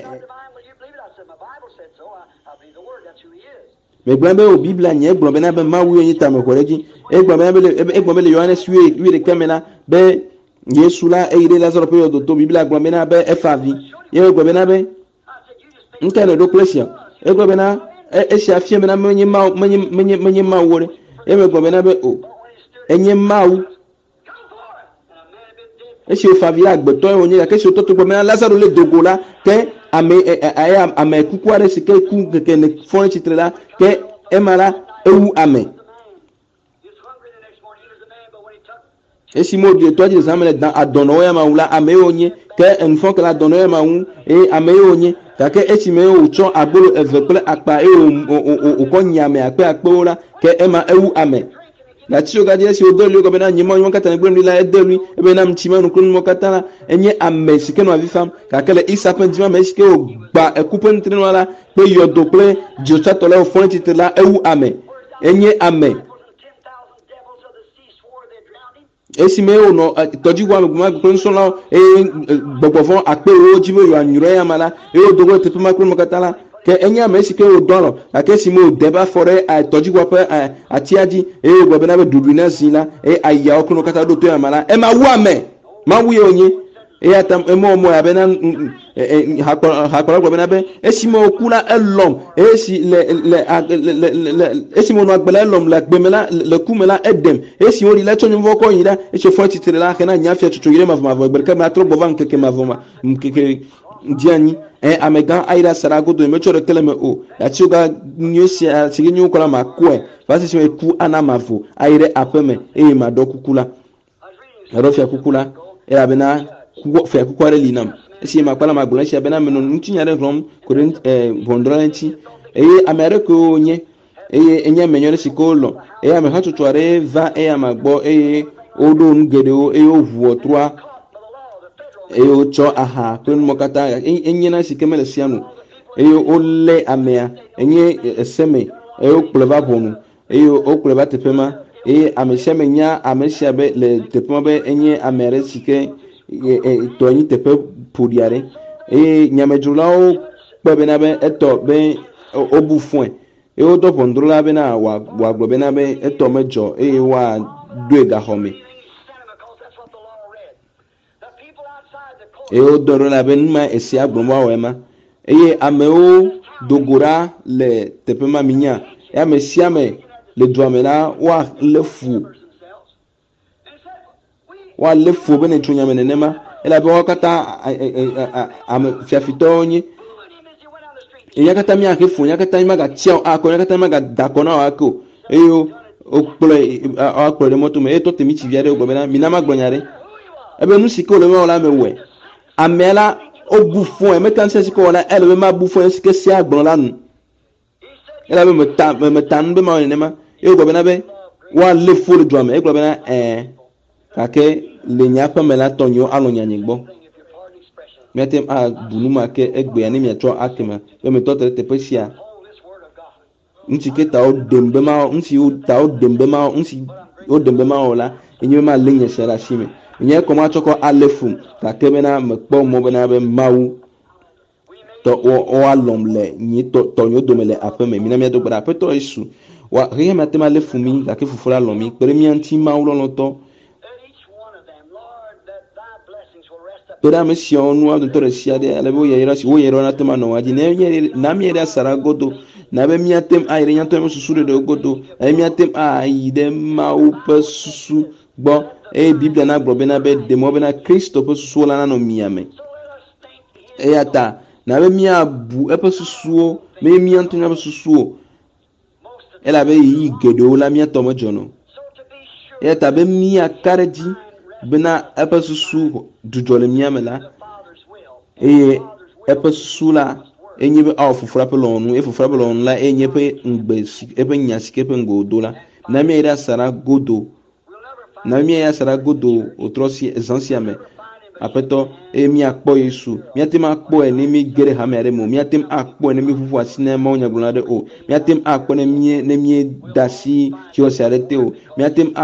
me gba be o biblia nya gbo na be mawu yin ta mekoreji egba be le Yohanes wi de kemena be Yesu la eire Lazaro pe odo to biblia gbo na be efavi ye gbo na be nkane do klesia e gbo na esi afie me na menye ma wore e me gbo na be o enye mawu esi ofavi agbeto onye ya kesi ototo gbo na Lazaro le dogola ke ame kukware sike ku keke ne fon chitrela ke emara ewu ame esi modi to aje zamele dan adono ya maula ame onye ke enfon ke la dono ya mawu ame onye ka ke esi me o cho agboro evekle akpa o konya me akpa ora ke ema ewu ame la tiso gadi esi odoli go bena nyimo nyimo kata ngbe ndila edelu ebe na mtima no kunu mokata enye ame sike no avifam ka kele isa pendima me sike o gba ekupen trino ala pe yodo ple jota tole o fon titela ewu ame enye ame esi me o no toji gwa maguma kun so la gbogbo fon ape o jimo yo anyure ya mala o dogo te pema kun mokata la ke enya me si ke o dolo ake si mo deba fore a toji gwa pe atiadi gwa be na be dudu na zila aya okuno kata do to amala ma wu ame ma wu ye onye atam mo ya be na hakora gwa be na be esi mo kula elom esi le esi mo no agbela elom la gbemela le kumela edem esi ori le tonyo voko yida esi fo titire la kana nya fia tutu yire ma gberka ma tro bovan keke ma voma keke diani amega aira saragodo me choro keleme o ya chuga nyosi sigi nyu kola makwe basi se ku anamavo aire apeme ma do kukula rofia kukula abena ku fe kukware linam esi ma kwala magula esi abena meno ntinyare rom korin bondranchi ameriko onye enye menyore sikolo ame hatutuare va amagbo odo ngedeo ovuo 3 ocho aha kun mokata enye na sikemele sianu ole amea enye eseme okuleva bonu okuleva tepema amesheme nya ameshabe le tepema be enye amere sike toñi tepe pudiare nyamejulao pebe na be eto be obufun o do pondrola be na wa gbo be na be eto mejo wa duega home o doro la be nma esi agbonwa wema ameo dogora le tepema minya amesiame le duamela wa lefu be ne tunya menenema ela be wakata am fiafitonye yakata mi akefu yakata maga tia yakata maga dakona wako okpolo de moto me to temi chiviare ogbena minama gbonyare ebe nu siko le wala mewe amela obufon mekan se siko wala ele be ma bufon sike si agbon lanu ela be metan be ma nenema ogbena be wa lefu le duame ogbena kake le nyapa mela tonyo alonya nyigbo metem bunuma ke egbe ani miatro akema be metotre tepesia nti ke ta odembe ma nti ta odembe ma nti odembe ma ola enye ma lenye sera shime enye koma choko alefu kake be na mekpo mo be na be mawu to o alomle ni tonyo domele apeme mina mi dogbara peto isu wa riye matema lefu mi kake fufula lomi pere mi anti mawu loloto toda mission no ado tore siade ale bo yera si wo yera na tema no waji na mi yera saragodo na be mi atem ayre nyanto mo susu de godo mi atem ayide ma u pesusu gbo biblia na gbo be na be de mo be na Kristo pesusu la na no miame ata na be mi abu pesusu me mi anto na pesusu ela be yi gedo la mi ato mo jono ata be mi akareji bena epesusu dujole miamela epesusu la enye be afufura pelonu efufura pelonu la enye pe ngbe ebe nyasike pe ngodola na mi ira sara godo otrosi esansiame apeto mi akpo Yesu mi atem akpo eni mi gere ha mere mo mi atem akpo eni mi fufu asine ma onya glonade o mi atem akpo ne mi dasi ki o se arete o mi atem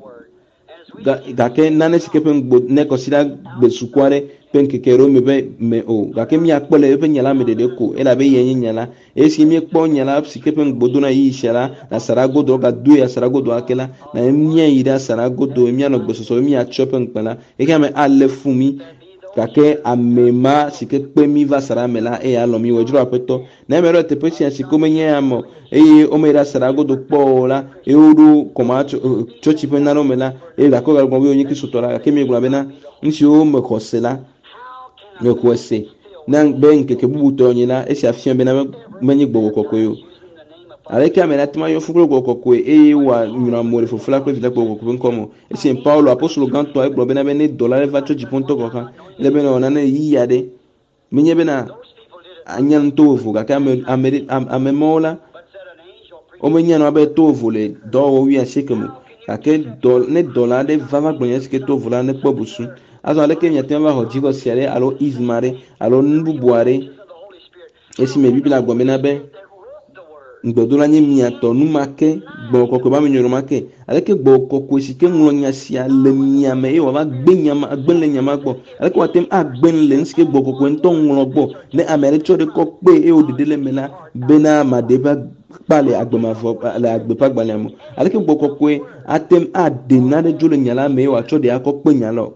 gake nane sikepe ngbo ne kosida besukware penkekero me o gake mi akpole pe nyala me dede ko ela be yen nyala esi mi kpo nyala sikepe ngbo do na yi shara na saragodo ga du ya saragodo akela na mi ida saragodo mi ano gbososo mi a chope nkpala e ka me alefumi gake amema sikepe mi va saramela alomi wejuro apeto na mero te pesi sikome amo o me ida saragodo kpola oru komacho chochi pe na no mela la ko ga gbo onye kisotora ke mi gbo bena nsi o me kosela me kwese na ben ke bubuto onye la esi afia bena menyi gbo kokoyo ale kamera tuma yo fukuro kokoko wa nyuna mole fufula ko vila kokoko nkomo esi Paulo apostolo ganto gbo bena bene dollar va cho jiponto koka le bena ona na yiyade menye bena anyan tovu ga amemola o menya no abe tovu le do wi asekemu ake ne dollar de vava gbonye ske tovu la ne kpobusu aso ale kenya temba ho jigo siare alo izmare alo nbubuare esi me biblia gbo bena be ngbedola nye miatɔ numake gbɔ kɔkɔe ba me nyɔnu make aleke gbɔ kɔkɔe si ke ŋlɔ nya sia le miame eye wòava gbe le nyama gbɔ aleke woate agbe le nu si ke gbɔ kɔkɔe ŋutɔ ŋlɔ gbɔ ne ame aɖe tsɔ ɖe kɔ kpe eye wòɖeɖe le me la bena maɖe ƒe kpa le agbemavɔ le agbe ƒe agbalẽa me aleke gbɔ kɔkɔe ate aɖe naɖe dzo le nya la me eye wòatsɔ ɖe akɔ kpe nya la o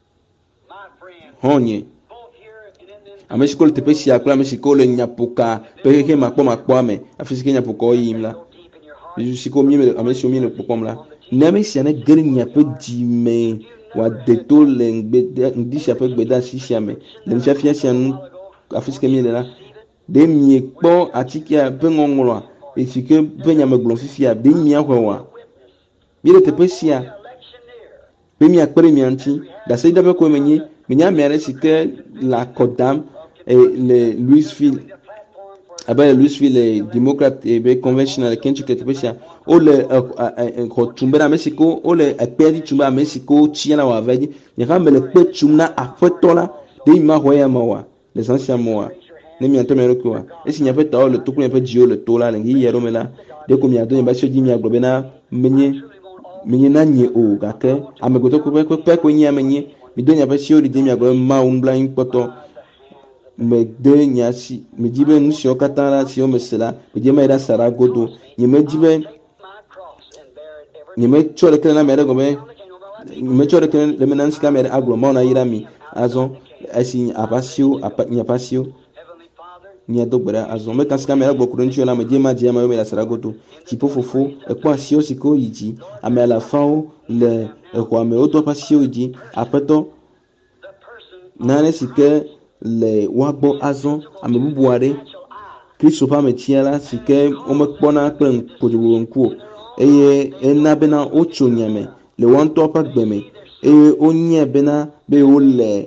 nye ame si ke le teƒe sia kple ame si ke le nyaƒoka ƒe xexe makpɔ ame afi si ke nyaƒoka yim la si ke ame siwo mi le kpɔkpɔm la ne ame sia ne ge ɖe miaƒe dzi me wòade to le ŋdi sia ƒe gbedeasi sia me le nufiafia sia nu afi si ke mi le la ɖe miekpɔ atikea ƒe ŋɔŋlɔa esi ke ƒe nyamegblɔ fifia ɖe miaxɔe oa mi le teƒe sia be miakpe ɖe mia ŋuti gase ɖe ƒe koe menye menye ame aɖe si ke le akɔ dam le Louisville abe le Democrat be conventional Kentucky teƒe sia wole xɔ tum be na ame si ke wole ekpea dzi tum be ame si ke wotsia la wòava dzi nye hã me le kpe tum na aƒetɔ la ɖe mi ma xɔ ya me oa le zã sia me oa ne miatɔ mia ɖokui oa esi miaƒe tawo le to kple miaƒe dziwo le to la le ɣeyiɣi aɖewo me la ɖe ko miado miaƒe asiwo dzi miagblɔ bena menye na nye o gake amegbetɔ ƒe koe nye ame nye mido miaƒe asiwo ɖi miagblɔ Mawu nublanuikpɔtɔ mede nye asi medzi be nu siwo katã la siwo mese la medzi ma yi ɖe asaɖa godo nyemedzi be nyemetsɔ ɖeke na ame aɖe gɔme nyemetsɔ ɖeke le me na nu si ke ame aɖe agblɔ Mawu na yra mi azɔ esi nye aƒe asiwo miado gbe ɖa azɔ meka si ke ame aɖe gblɔ ku ɖe ŋuti la medzi ma dzi ame me le asaɖa godo dziƒo fofo ekpɔ asiwo si ke woyi dzi ame alafawo le exɔa me wodo woƒe asiwo dzi aƒetɔ nane si ke le woagbɔ azɔ ame bubu aɖe Kristo ƒe ametia la si ke womekpɔna kple ƒodzogbo ŋku o eye ena bena wotso nyame le woawo ŋutɔ ƒe agbe me eye wonye bena be wole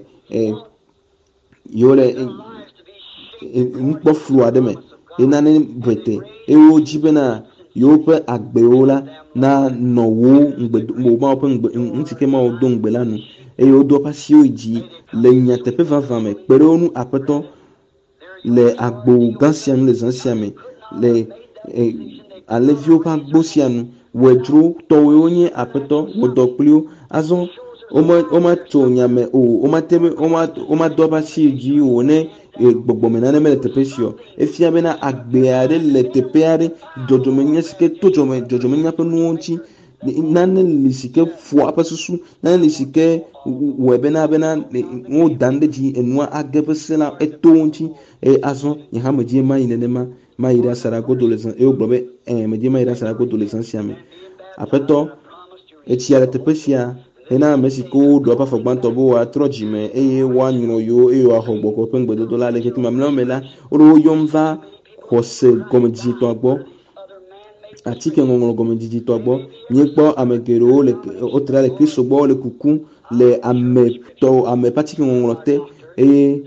nukpɔflu aɖe me ena ne bete eye wodzi bena yewoƒe agbewo la na nɔ wo ƒe ŋuti ke ma wodo ŋugbe la nu eye wodo woƒe asiwo dzi le nyateƒe vavã me kpe ɖe wo ŋu aƒetɔ le agbo gã sia nu le zã sia me le aleviwo ƒe agbo sia nu wòedzro tɔwoe wonye aƒetɔ wòdɔ kpliwo azɔ womatso nyame o womado woƒe asi dzi o ne gbɔgbɔme nane mele teƒe si o efia bena agbe aɖe le teƒe aɖe dzɔdzɔme nya si ke to dzɔdzɔme nya ƒe nuwo ŋuti nane li si ke fɔa eƒe susu nane li si ke wɔe bena wo dan ɖe dzi enua age ƒe se la eto wo ŋuti eye azɔ nye hã medzi ma yi nenema ma yi ɖe asaɖa godo le zã eye wogblɔ be medzi ma yi ɖe asaɖa godo le zã sia me aƒetɔ etsia le teƒe sia hena ame si ke woɖo eƒe afɔ gbãtɔ be woatrɔ dzime eye woanyrɔ yewo eye woaxɔ gbɔgbɔ ƒe ŋgbedodo la le keke mamlɛawo me la woɖo woyɔm va xɔse gɔmedzedzitɔa gbɔ atike ŋɔŋlɔ gɔmedzedzitɔa gbɔ míekpɔ ame geɖewo wotra le Kristo gbɔ wole kuku le ame ƒe atike ŋɔŋlɔ te eye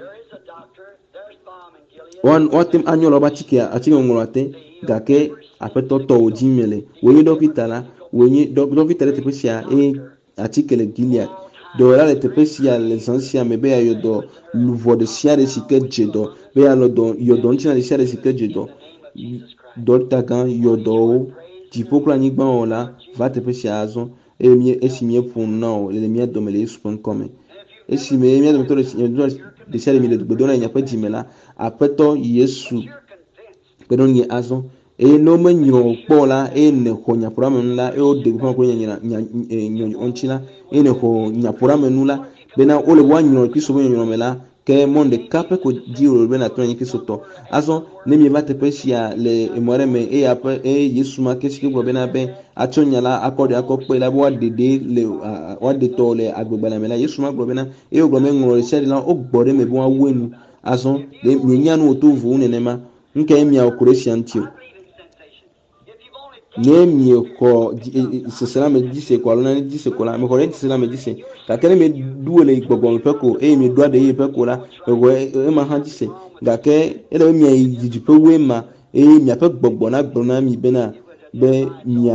woate anyɔ le woƒe atike ŋɔŋlɔa te gake aƒetɔ tɔ wò dzi me le wònye dɔkita la wònye dɔkita ɖe teƒe sia eye atike le Gilead dɔwɔla le teƒe sia le zã sia me be yeayɔ dɔ luvɔ ɖe sia ɖe si ke dze dɔ be yɔ dɔ ŋuti na ɖe sia ɖe si ke dze dɔ dɔkita gã yɔ dɔwo dziƒo kple anyigba wɔla va teƒe sia azɔ eye esi míeƒo nu na o le mía dɔme le Yesu ƒe ŋkɔ me esi me mía dometɔ ɖe sia ɖe mi le gbedo na miaƒe dzime la aƒetɔ Yesu kpe ɖe nye azɔ eye ne womenyrɔ kpɔ la eye nexɔ nyaƒoɖame nu la eye woɖe gbeƒã kple nyɔnyɔ ŋuti la eye nexɔ nyaƒoɖame nu la bena wole woanyrɔ Kristo ƒe nyɔnyrɔme la ke mɔ ɖeka ƒe ko dzi wòle bena trɔ nyi Kristo tɔ azɔ ne mieva teƒe sia le emɔ aɖe me eye Yesu ma ke si ke gblɔ bena be atsɔ nya la akɔ ɖe akɔ kpe la be woaɖe tɔ le agbegbalẽ me la Yesu ma gblɔ bena eye wògblɔ be ŋlɔ ɖe sia ɖe la wogbɔ ɖe me be woawoe nu azɔ mienya nu wòto vowo nenema nuke miawo ko ɖe sia ŋuti o ne miexɔ sese la me dzi se ko alo nane dzi se ko la mexɔ ɖe sese la me dzi se gake ne mieɖu le gbɔgbɔme ƒe ko eye mieɖua ɖe ye ƒe ko la mexɔ ema hã dzi se gake ele be miayi didiƒe woe ma eye miaƒe gbɔgbɔ na gblɔ na mi bena be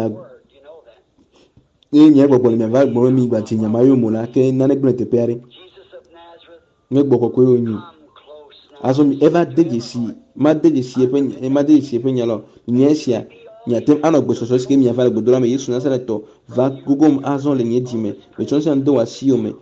eye mia gbɔgbɔ le miava gblɔ be mi gbadze nyama yewo mo la ke nane gblẽ teƒe aɖe megbɔ kɔkɔe wonyi aso eva degesi ma degesi epe nyalo nyesia nyatem ano gbesoso ske mi ava gbodora me Yesu Nazareto va gugom azon le nye dime me chonse ndo wasio me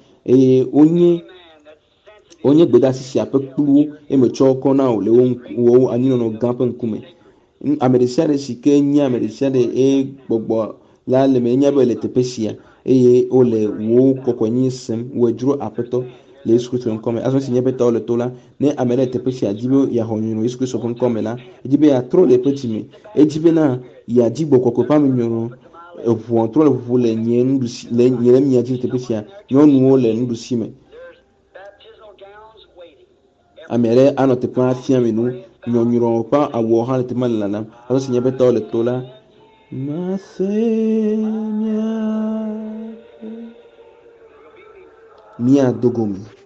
onye gbeda sisi ape kplu eme choko na o le wo anino no gampe nkume amerisiade sike nya amerisiade gbogbo la le me nya be le tepesia o le wo kokonyi sem wo dro apeto le Yesu Kristo nkome aso si nyebe to le tola ne amere tepesia dibe ya honyo Yesu Kristo nkome la dibe ya tro le petime dibe na ya digbo kokopam nyono evu tro le vu le nye ndusi le nye mi ya di tepesia nyonu le ndusi me amere anote pa fia menu nyonyro pa awo ha te malala aso si nyebe to le tola mia dogomi